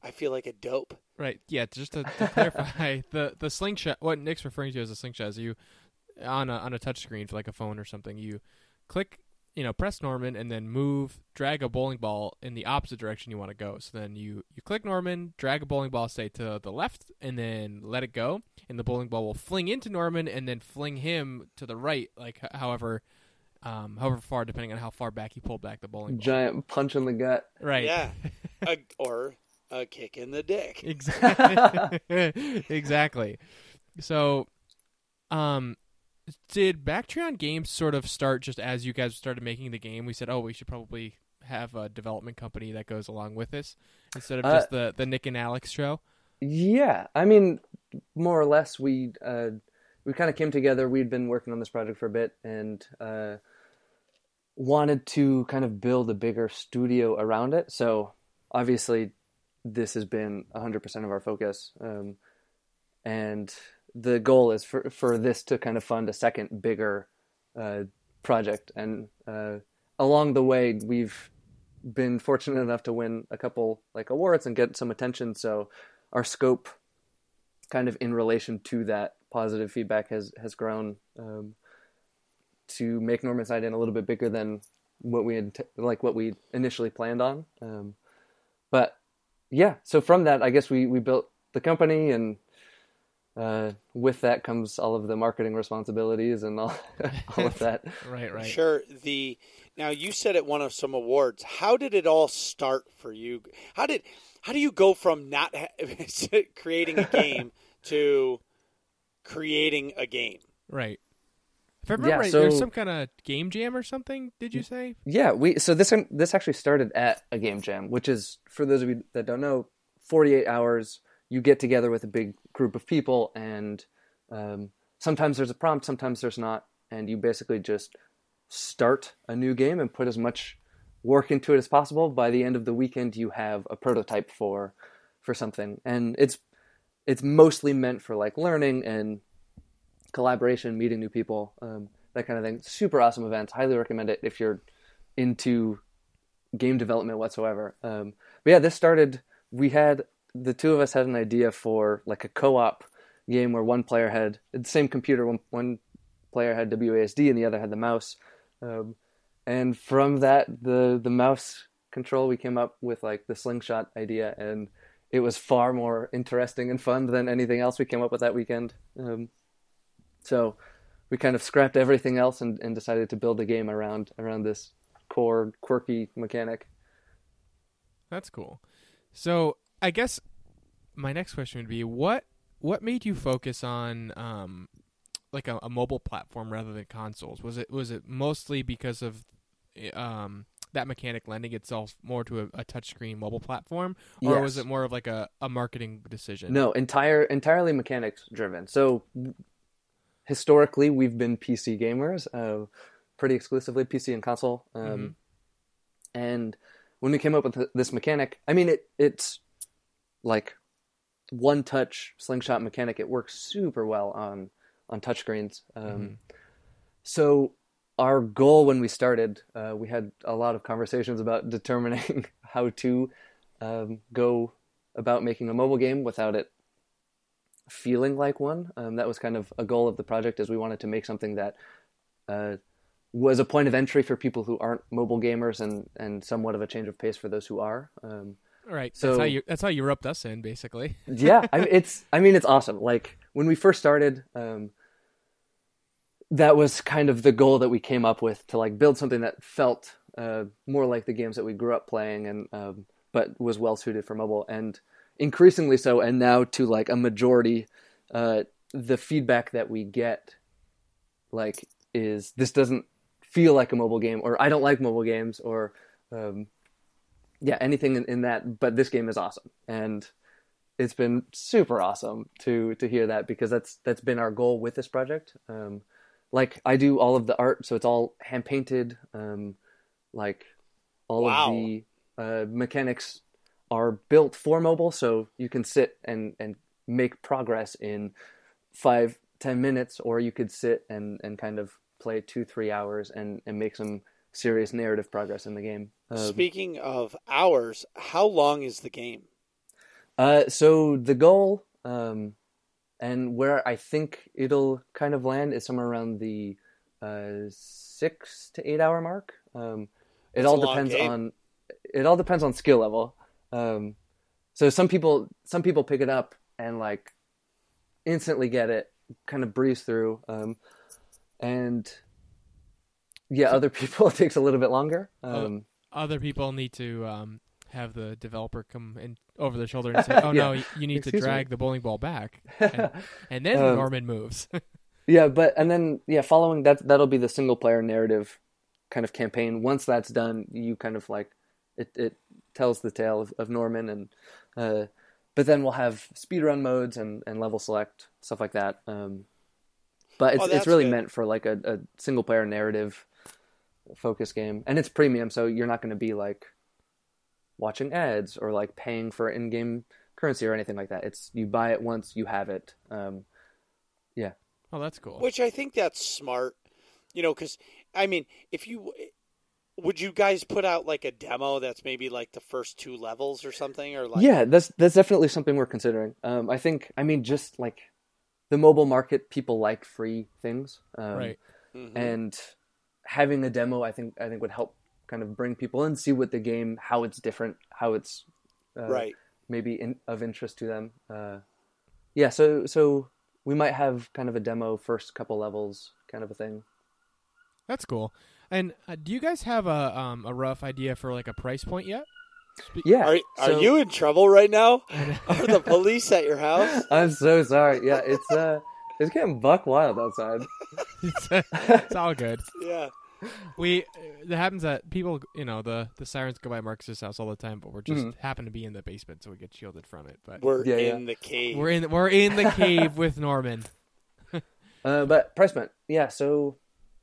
I feel like a dope. Right. Yeah. Just to, to clarify, the the slingshot. What Nick's referring to as a slingshot is you on a on a touch screen for like a phone or something. You click, you know, press Norman and then move, drag a bowling ball in the opposite direction you want to go. So then you you click Norman, drag a bowling ball, say to the left, and then let it go, and the bowling ball will fling into Norman and then fling him to the right, like h- however. Um, however far, depending on how far back you pull back the bowling ball. Giant punch in the gut. Right. Yeah. a, or a kick in the dick. Exactly. Exactly. So, um, did Bactrian Games sort of start just as you guys started making the game? We said, oh, we should probably have a development company that goes along with this instead of just uh, the, the Nick and Alex show? Yeah. I mean, more or less, we uh, we kind of came together. We'd been working on this project for a bit and uh, wanted to kind of build a bigger studio around it. So, obviously, this has been one hundred percent of our focus. Um, and the goal is for, for this to kind of fund a second bigger uh, project. And uh, along the way, we've been fortunate enough to win a couple like awards and get some attention. So our scope kind of in relation to that positive feedback has, has grown um, to make Norman's Night In a little bit bigger than what we had, t- like what we initially planned on. Um, but yeah, so from that, I guess we, we built the company, and uh, with that comes all of the marketing responsibilities and all, all of that. Right, right. Sure. The now you said it won us some awards. How did it all start for you? How did how do you go from not ha- creating a game to creating a game? Right. If I remember Yeah, right, so- there's some kind of game jam or something, did you say? Yeah, we so this this actually started at a game jam, which is, for those of you that don't know, forty-eight hours. You get together with a big group of people, and um, sometimes there's a prompt, sometimes there's not, and you basically just start a new game and put as much work into it as possible. By the end of the weekend, you have a prototype for for something, and it's it's mostly meant for like learning and collaboration, meeting new people, um, that kind of thing. Super awesome events. Highly recommend it if you're into game development whatsoever. Um, but yeah, this started. We had. The two of us had an idea for like a co-op game where one player had the same computer, one, one player had W A S D and the other had the mouse. Um, and from that, the, the mouse control, we came up with like the slingshot idea, and it was far more interesting and fun than anything else we came up with that weekend. Um, so we kind of scrapped everything else and, and decided to build a game around, around this core quirky mechanic. That's cool. So I guess my next question would be, what what made you focus on um, like a, a mobile platform rather than consoles? Was it was it mostly because of um, that mechanic lending itself more to a, a touchscreen mobile platform, or Yes. was it more of like a, a marketing decision? No, entire entirely mechanics driven. So historically, we've been P C gamers, uh, pretty exclusively P C and console. Um, Mm-hmm. And when we came up with th- this mechanic, I mean, it it's like one touch slingshot mechanic. It works super well on on touchscreens. Um, Mm-hmm. So our goal when we started, uh, we had a lot of conversations about determining how to um, go about making a mobile game without it feeling like one. Um, that was kind of a goal of the project, is we wanted to make something that uh, was a point of entry for people who aren't mobile gamers, and, and somewhat of a change of pace for those who are. Um, Right. So- that's how you that's how you roped us in, basically. yeah, I mean, it's I mean it's awesome. Like when we first started, um, that was kind of the goal that we came up with, to like build something that felt uh, more like the games that we grew up playing, and um, but was well suited for mobile, and increasingly so. And now to like a majority, uh, the feedback that we get, like, is this doesn't feel like a mobile game, or I don't like mobile games, or um, yeah, anything in, in that, but this game is awesome. And it's been super awesome to to hear that, because that's that's been our goal with this project. Um, like I do all of the art, so it's all hand painted. Um, like all Wow. of the uh, mechanics are built for mobile, so you can sit and and make progress in five ten minutes, or you could sit and and kind of play two three hours and and make some serious narrative progress in the game. Um, Speaking of hours, how long is the game? Uh, so the goal, um, and where I think it'll kind of land is somewhere around the uh, six to eight hour mark. Um, it That's all a long depends game. on it all depends on skill level. Um, so some people some people pick it up and like instantly get it, kind of breeze through, um, and yeah, other people it takes a little bit longer. Um, Other people need to um, have the developer come in over their shoulder and say, "Oh no, Yeah. you- you need Excuse to me. drag the bowling ball back," and, and then Um, Norman moves. Yeah, but and then yeah, following that that'll be the single player narrative kind of campaign. Once that's done, you kind of like it, it tells the tale of, of Norman and uh but then we'll have speedrun modes and, and level select, stuff like that. Um but it's Oh, it's that's really good. meant for like a, a single player narrative focus game. And it's premium, so you're not gonna be like watching ads or like paying for in game currency or anything like that. It's you buy it once, you have it. Um yeah. Oh, that's cool. Which I think that's smart, you know, because, I mean, if you, would you guys put out like a demo that's maybe like the first two levels or something? Or like, Yeah, that's that's definitely something we're considering. Um, I think, I mean, just like the mobile market, people like free things, um, Right. Mhm. and having a demo, I think, I think would help kind of bring people in, see what the game, how it's different, how it's uh, Right. maybe in, of interest to them. Uh, yeah, so so we might have kind of a demo first couple levels, kind of a thing. That's cool. And uh, do you guys have a um, a rough idea for like a price point yet? Spe- Yeah, Are, are so- you in trouble right now? Are the police at your house? I'm so sorry. Yeah, it's uh, it's getting buck wild outside. it's, it's all good. Yeah. We it happens that people, you know, the the sirens go by Marcus's house all the time, but we're just Mhm. happen to be in the basement, so we get shielded from it. But We're Yeah, in yeah. the cave. we're in we're in the cave with Norman. Uh, but price point, yeah. So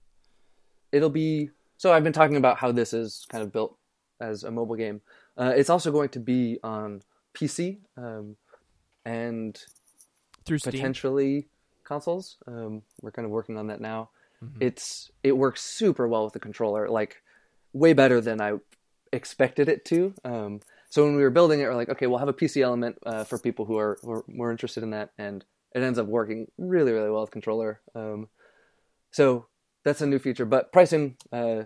it'll be. So I've been talking about how this is kind of built as a mobile game. Uh, it's also going to be on P C um, and Through Steam. potentially consoles. Um, we're kind of working on that now. Mhm. It's it works super well with the controller, like way better than I expected it to. Um, so when we were building it, we're like, okay, we'll have a P C element uh, for people who are, who are more interested in that, and it ends up working really, really well with controller. Um, so that's a new feature. But pricing uh,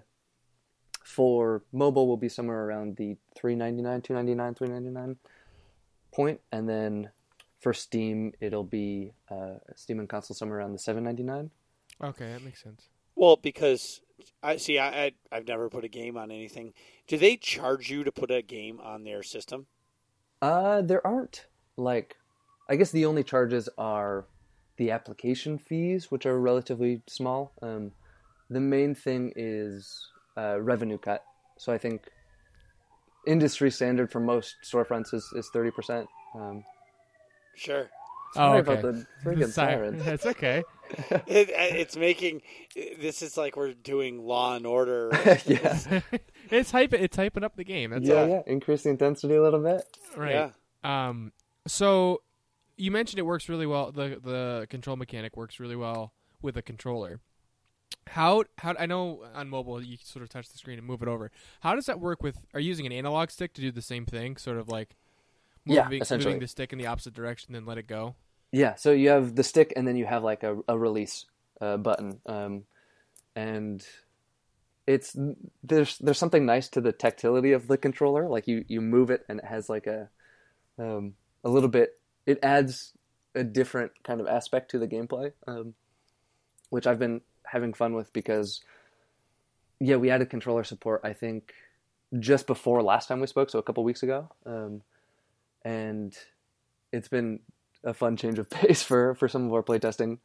for mobile will be somewhere around the three ninety-nine, two ninety-nine, three ninety-nine point, and then for Steam, it'll be uh, Steam and console somewhere around the seven ninety-nine. Okay, that makes sense. Well, because I see, I, I I've never put a game on anything. Do they charge you to put a game on their system? Uh, there aren't like, I guess the only charges are the application fees, which are relatively small. Um, the main thing is uh, revenue cut. So I think industry standard for most storefronts is, is thirty percent. Um, Sure. sorry Oh, okay. about the friggin' Siren. sirens. That's okay. It, it's making this is like we're doing Law and Order. yeah, it's hype. It's hyping up the game. That's yeah, all. yeah. Increase the intensity a little bit. Right. Yeah. Um. So you mentioned it works really well. The the control mechanic works really well with a controller. How how I know on mobile you sort of touch the screen and move it over. How does that work with? Are you using an analog stick to do the same thing? Sort of like Yeah, moving, essentially. moving the stick in the opposite direction, then let it go. Yeah, so you have the stick, and then you have like a, a release uh, button, um, and it's there's there's something nice to the tactility of the controller. Like you, you move it, and it has like a um, a little bit. It adds a different kind of aspect to the gameplay, um, which I've been having fun with because yeah, we added controller support. I think just before last time we spoke, so a couple weeks ago, um, and it's been a fun change of pace for, for some of our playtesting.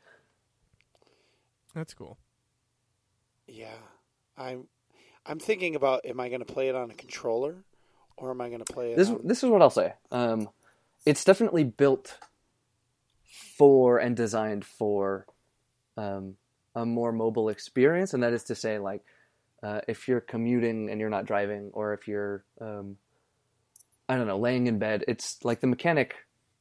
That's cool. Yeah, I'm I'm thinking about, am I going to play it on a controller or am I going to play it This on... this is what I'll say. Um, it's definitely built for and designed for um, a more mobile experience, and that is to say, like uh, if you're commuting and you're not driving, or if you're um, I don't know, laying in bed. It's like the mechanic,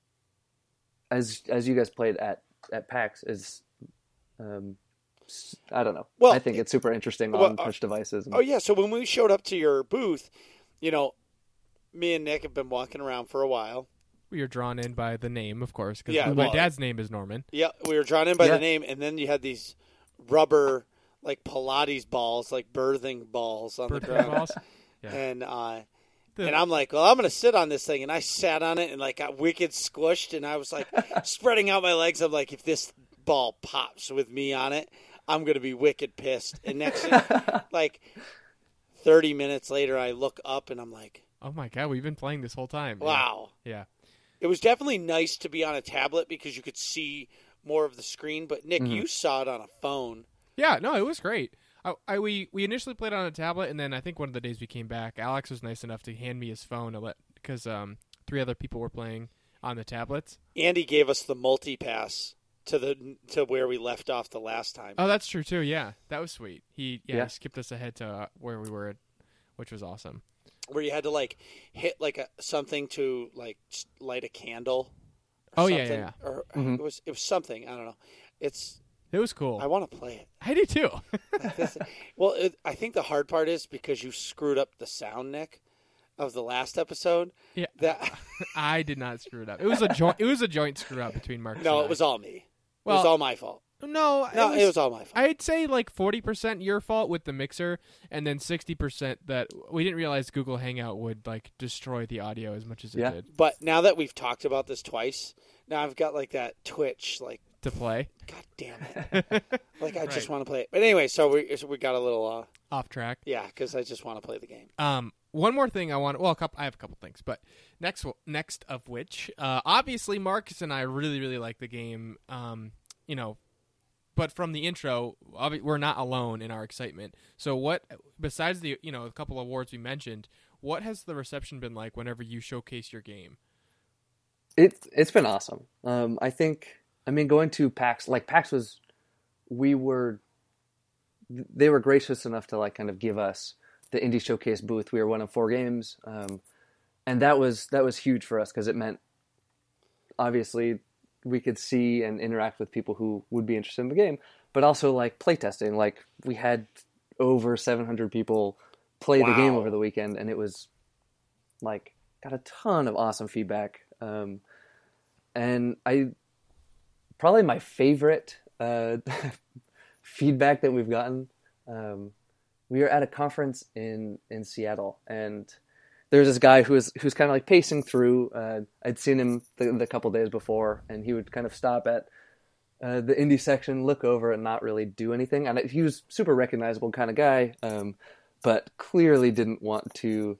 as as you guys played at at PAX, is um, I don't know. Well, I think it's super interesting well, on uh, push devices. And, Oh, yeah, so when we showed up to your booth, you know, me and Nick have been walking around for a while, We were drawn in by the name, of course, because Yeah, my well- dad's name is Norman. Yeah, we were drawn in by Yeah. the name, and then you had these rubber, like Pilates balls, like birthing balls on the Birthday ground. balls. Yeah. And uh, The- and I'm like, well, I'm gonna sit on this thing, and I sat on it and like got wicked squished, and I was like spreading out my legs. I'm like, if this ball pops with me on it, I'm gonna be wicked pissed. And next, thing, like thirty minutes later, I look up and I'm like, Oh my god, we've been playing this whole time. Yeah. wow. Yeah. It was definitely nice to be on a tablet because you could see more of the screen. But Nick, Mm-hmm. you saw it on a phone. Yeah, no, it was great. I, I we we initially played on a tablet, and then I think one of the days we came back, Alex was nice enough to hand me his phone to let because um three other people were playing on the tablets. Andy gave us the multi pass to the to where we left off the last time. Oh, that's true too. Yeah, that was sweet. He yeah, Yeah. he skipped us ahead to uh, where we were, at, which was awesome. Where you had to like hit like a something to like s- light a candle. Oh, yeah, something, yeah, Or Mhm. it was it was something. I don't know. It's It was cool. I want to play it. I do too. This- well, it, I think the hard part is because you screwed up the sound, Nick, of the last episode. Yeah. That I did not screw it up. It was a joint. It was a joint screw up between Marcus. no, and it I. was all me. It Well, was all my fault. No, No, it was all my fault. I'd say like forty percent your fault with the mixer, and then sixty percent that we didn't realize Google Hangout would like destroy the audio as much as it Yeah. did But now that we've talked about this twice, now I've got like that twitch, like to play. God damn it, like I just Right. want to play it. But anyway, so we so we got a little uh, Off track. yeah, because I just want to play the game. Um, one more thing I want. Well, a couple, I have a couple things, but next, next of which, uh, obviously Marcus and I really, really like the game. Um, you know, but from the intro, obvi- we're not alone in our excitement. So, what besides the you know a couple of awards we mentioned, what has the reception been like whenever you showcase your game? It's it's been awesome. Um, I think I mean going to PAX like PAX was we were they were gracious enough to like kind of give us the indie showcase booth. We were one of four games, um, and that was that was huge for us because it meant obviously we could see and interact with people who would be interested in the game, but also like playtesting. Like we had over seven hundred people play the game Wow. over the weekend, and it was like got a ton of awesome feedback. Um, and I probably my favorite uh, feedback that we've gotten. Um, we were at a conference in, in Seattle, and there's this guy who was who's kind of like pacing through. Uh, I'd seen him the, the couple days before, and he would kind of stop at uh, the indie section, look over, and not really do anything. And he was super recognizable kind of guy, um, but clearly didn't want to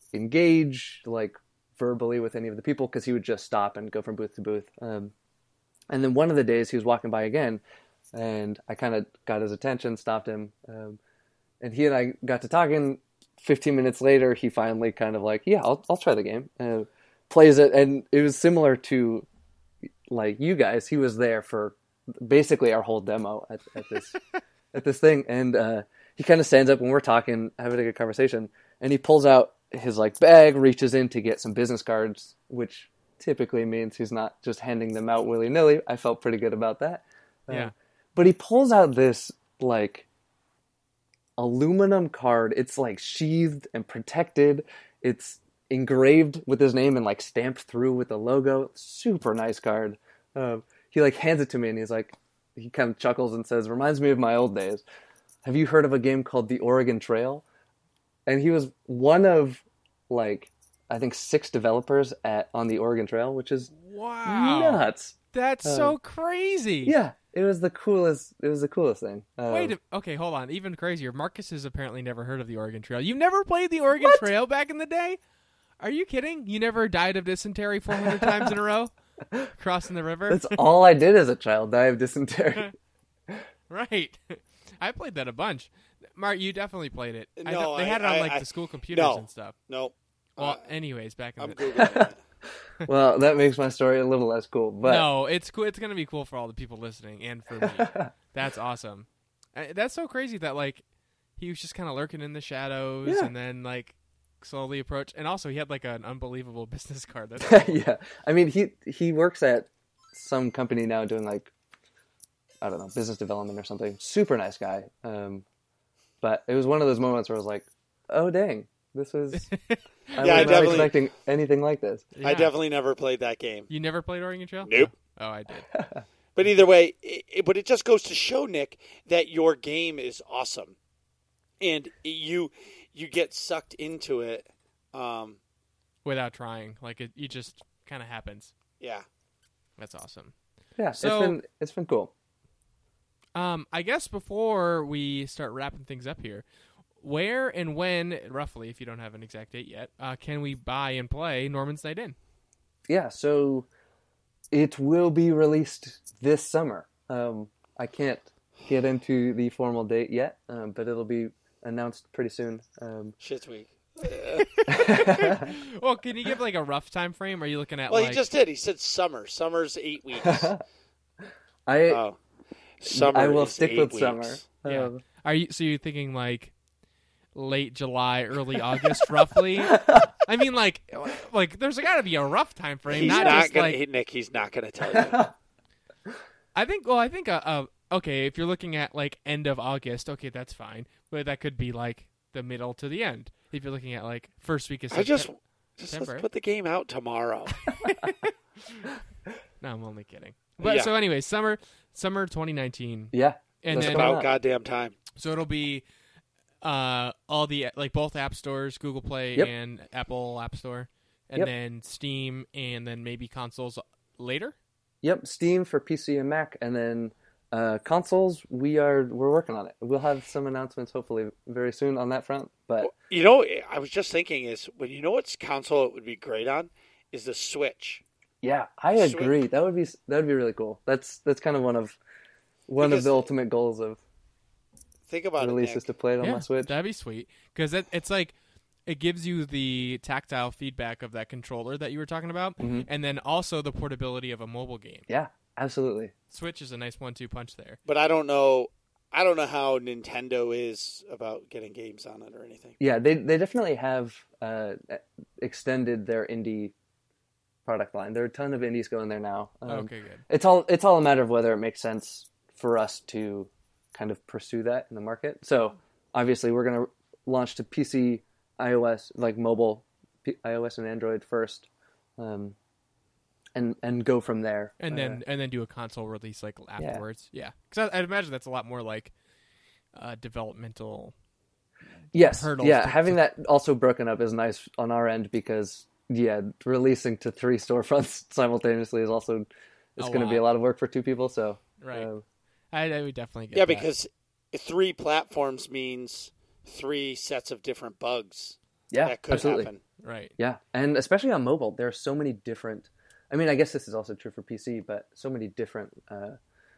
engage like verbally with any of the people because he would just stop and go from booth to booth. Um, and then one of the days he was walking by again, and I kind of got his attention, stopped him, um, and he and I got to talking. Fifteen minutes later, he finally kind of like, yeah, I'll I'll try the game. Uh, plays it, and it was similar to like you guys. He was there for basically our whole demo at, at this at this thing, and uh, he kind of stands up when we're talking, having a good conversation, and he pulls out his like bag, reaches in to get some business cards, which typically means he's not just handing them out willy nilly. I felt pretty good about that. Uh, Yeah. but he pulls out this like aluminum card. It's like sheathed and protected. It's engraved with his name and like stamped through with the logo. Super nice card. Um, he like hands it to me and he's like, he kind of chuckles and says, "Reminds me of my old days. Have you heard of a game called The Oregon Trail?" And he was one of like I think six developers at on the Oregon Trail, which is Wow, nuts. that's Um, so crazy. Yeah, it was the coolest. It was the coolest thing. Um, Wait, a- okay, hold on. Even crazier. Marcus has apparently never heard of the Oregon Trail. You've never played the Oregon Trail back in the day? Are you kidding? You never died of dysentery four hundred times in a row? Crossing the river? That's all I did as a child. Die of dysentery. Right. I played that a bunch. Mark, you definitely played it. I No, know- they I- had it on I- like I- the school computers no. and stuff. Nope. Well, Uh, anyways, back in I'm the googling it. Well, that makes my story a little less cool. But No, it's cool. It's gonna be cool for all the people listening and for me. That's awesome. Uh, That's so crazy that like he was just kind of lurking in the shadows Yeah. and then like slowly approach. And also he had like an unbelievable business card. That's yeah, I mean he he works at some company now doing like I don't know business development or something. Super nice guy. Um, but it was one of those moments where I was like, oh dang, This was. I Yeah, was I not definitely- expecting anything like this. Yeah. I definitely never played that game. You never played Oregon Trail? Nope. Oh, I did. But either way, it, it- but it just goes to show, Nick, that your game is awesome, and you you get sucked into it. Um, Without trying, like it, it just kind of happens. yeah. That's awesome. Yeah, So- it's been it's been cool. Um, I guess before we start wrapping things up here, where and when, roughly, if you don't have an exact date yet, uh, can we buy and play Norman's Night In? Yeah, so it will be released this summer. Um, I can't get into the formal date yet, um, but it'll be announced pretty soon. Um, Shit's week. Well, can you give like a rough time frame? Are you looking at Well, like he just did. He said summer. Summer's eight weeks. I Oh, summer. I will is stick eight with weeks. summer. Yeah. Um, are you so you're thinking like late July, early August, roughly? I mean, like, like there's got to be a rough time frame, He's not, not, just gonna, like hey, Nick. He's not going to tell you. I think. Well, I think. Uh, uh, okay, if you're looking at like end of August, okay, that's fine. But that could be like the middle to the end. If you're looking at like first week of I just, September. just September. let's put the game out tomorrow. No, I'm only kidding. But Yeah. so anyway, summer, summer twenty nineteen, yeah, and That's then Why About not? goddamn time. so it'll be uh all the like both app stores, Google Play Yep. and Apple App Store, and Yep. then Steam, and then maybe consoles later. Yep, Steam for P C and Mac, and then uh, consoles. We are we're working on it. We'll have some announcements hopefully very soon on that front. But You know, I was just thinking is when you know what's console it would be great on is the Switch. yeah, I Sweet. agree. That would be that would be really cool. That's that's kind of one of one Because- of the ultimate goals of Think about it, releases Nick. to play it on yeah, my Switch. that'd be sweet because it, it's like it gives you the tactile feedback of that controller that you were talking about, Mhm. and then also the portability of a mobile game. Yeah, absolutely. Switch is a nice one-two punch there. But I don't know. I don't know how Nintendo is about getting games on it or anything. Yeah, they they definitely have uh, extended their indie product line. There are a ton of indies going there now. Um, Okay, good. It's all it's all a matter of whether it makes sense for us to kind of pursue that in the market. So obviously, we're going to launch to P C, iOS, like mobile, P- iOS and Android first, um, and and go from there. And Uh, then and then do a console release like afterwards. Yeah, because I'd imagine that's a lot more like uh, developmental. yes, hurdles yeah, to- having to- that also broken up is nice on our end because yeah, releasing to three storefronts simultaneously is also it's A going to be a lot. lot of work for two people. So Right. uh, I, I would definitely get Yeah, that. because three platforms means three sets of different bugs yeah, that could absolutely. happen. right. Yeah, and especially on mobile, there are so many different. I mean, I guess this is also true for P C, but so many different uh,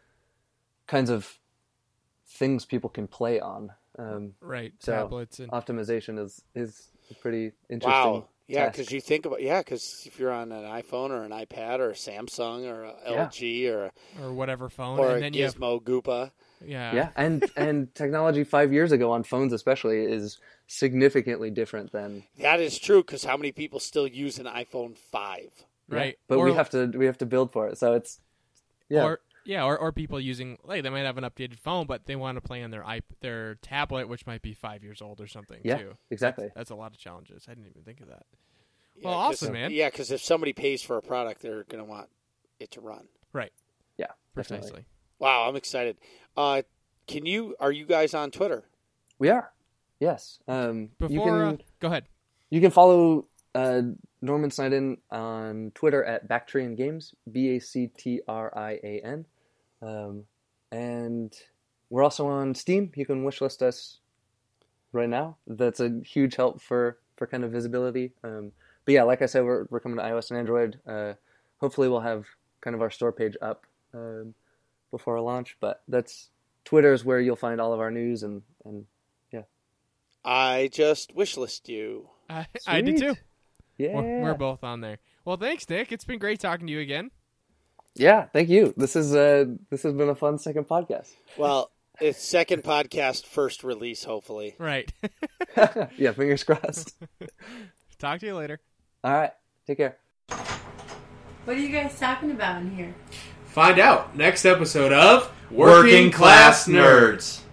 kinds of things people can play on. Um, Right. So, Tablets and optimization is is a pretty interesting. Wow. Yeah, task. because you think about yeah, because if you're on an iPhone or an iPad or a Samsung or a Yeah. L G or a, or whatever phone, or and a then you have Gizmo Goopa, yeah, yeah, and and technology five years ago on phones especially is significantly different than. that is true. Because how many people still use an iPhone five? right. But or, we have to we have to build for it, so it's yeah. or yeah, or, or people using like they might have an updated phone, but they want to play on their iP- their tablet, which might be five years old or something. Yeah, too. exactly. That's, that's a lot of challenges. I didn't even think of that. Yeah, Well, 'cause- awesome, man. Yeah, because if somebody pays for a product, they're going to want it to run. Right. Yeah, definitely. Precisely. Wow, I'm excited. Uh, can you? Are you guys on Twitter? We are. Yes. Um, Before, you can uh, go ahead. you can follow uh, Norman Snyden on Twitter at Bactrian Games, B A C T R I A N, um, and we're also on Steam. You can wishlist us right now. That's a huge help for, for kind of visibility. Um, but yeah, like I said, we're we're coming to iOS and Android. Uh, hopefully, we'll have kind of our store page up um, before our launch. But that's Twitter is where you'll find all of our news and and yeah. I just wishlist you. I, I did too. Sweet. Yeah. We're, we're both on there. Well, thanks, Nick. It's been great talking to you again. Yeah, thank you. This is uh this has been a fun second podcast. Well, it's second podcast, first release, hopefully. Right. Yeah, fingers crossed. Talk to you later. All right, take care. What are you guys talking about in here? Find out next episode of Working Class Nerds.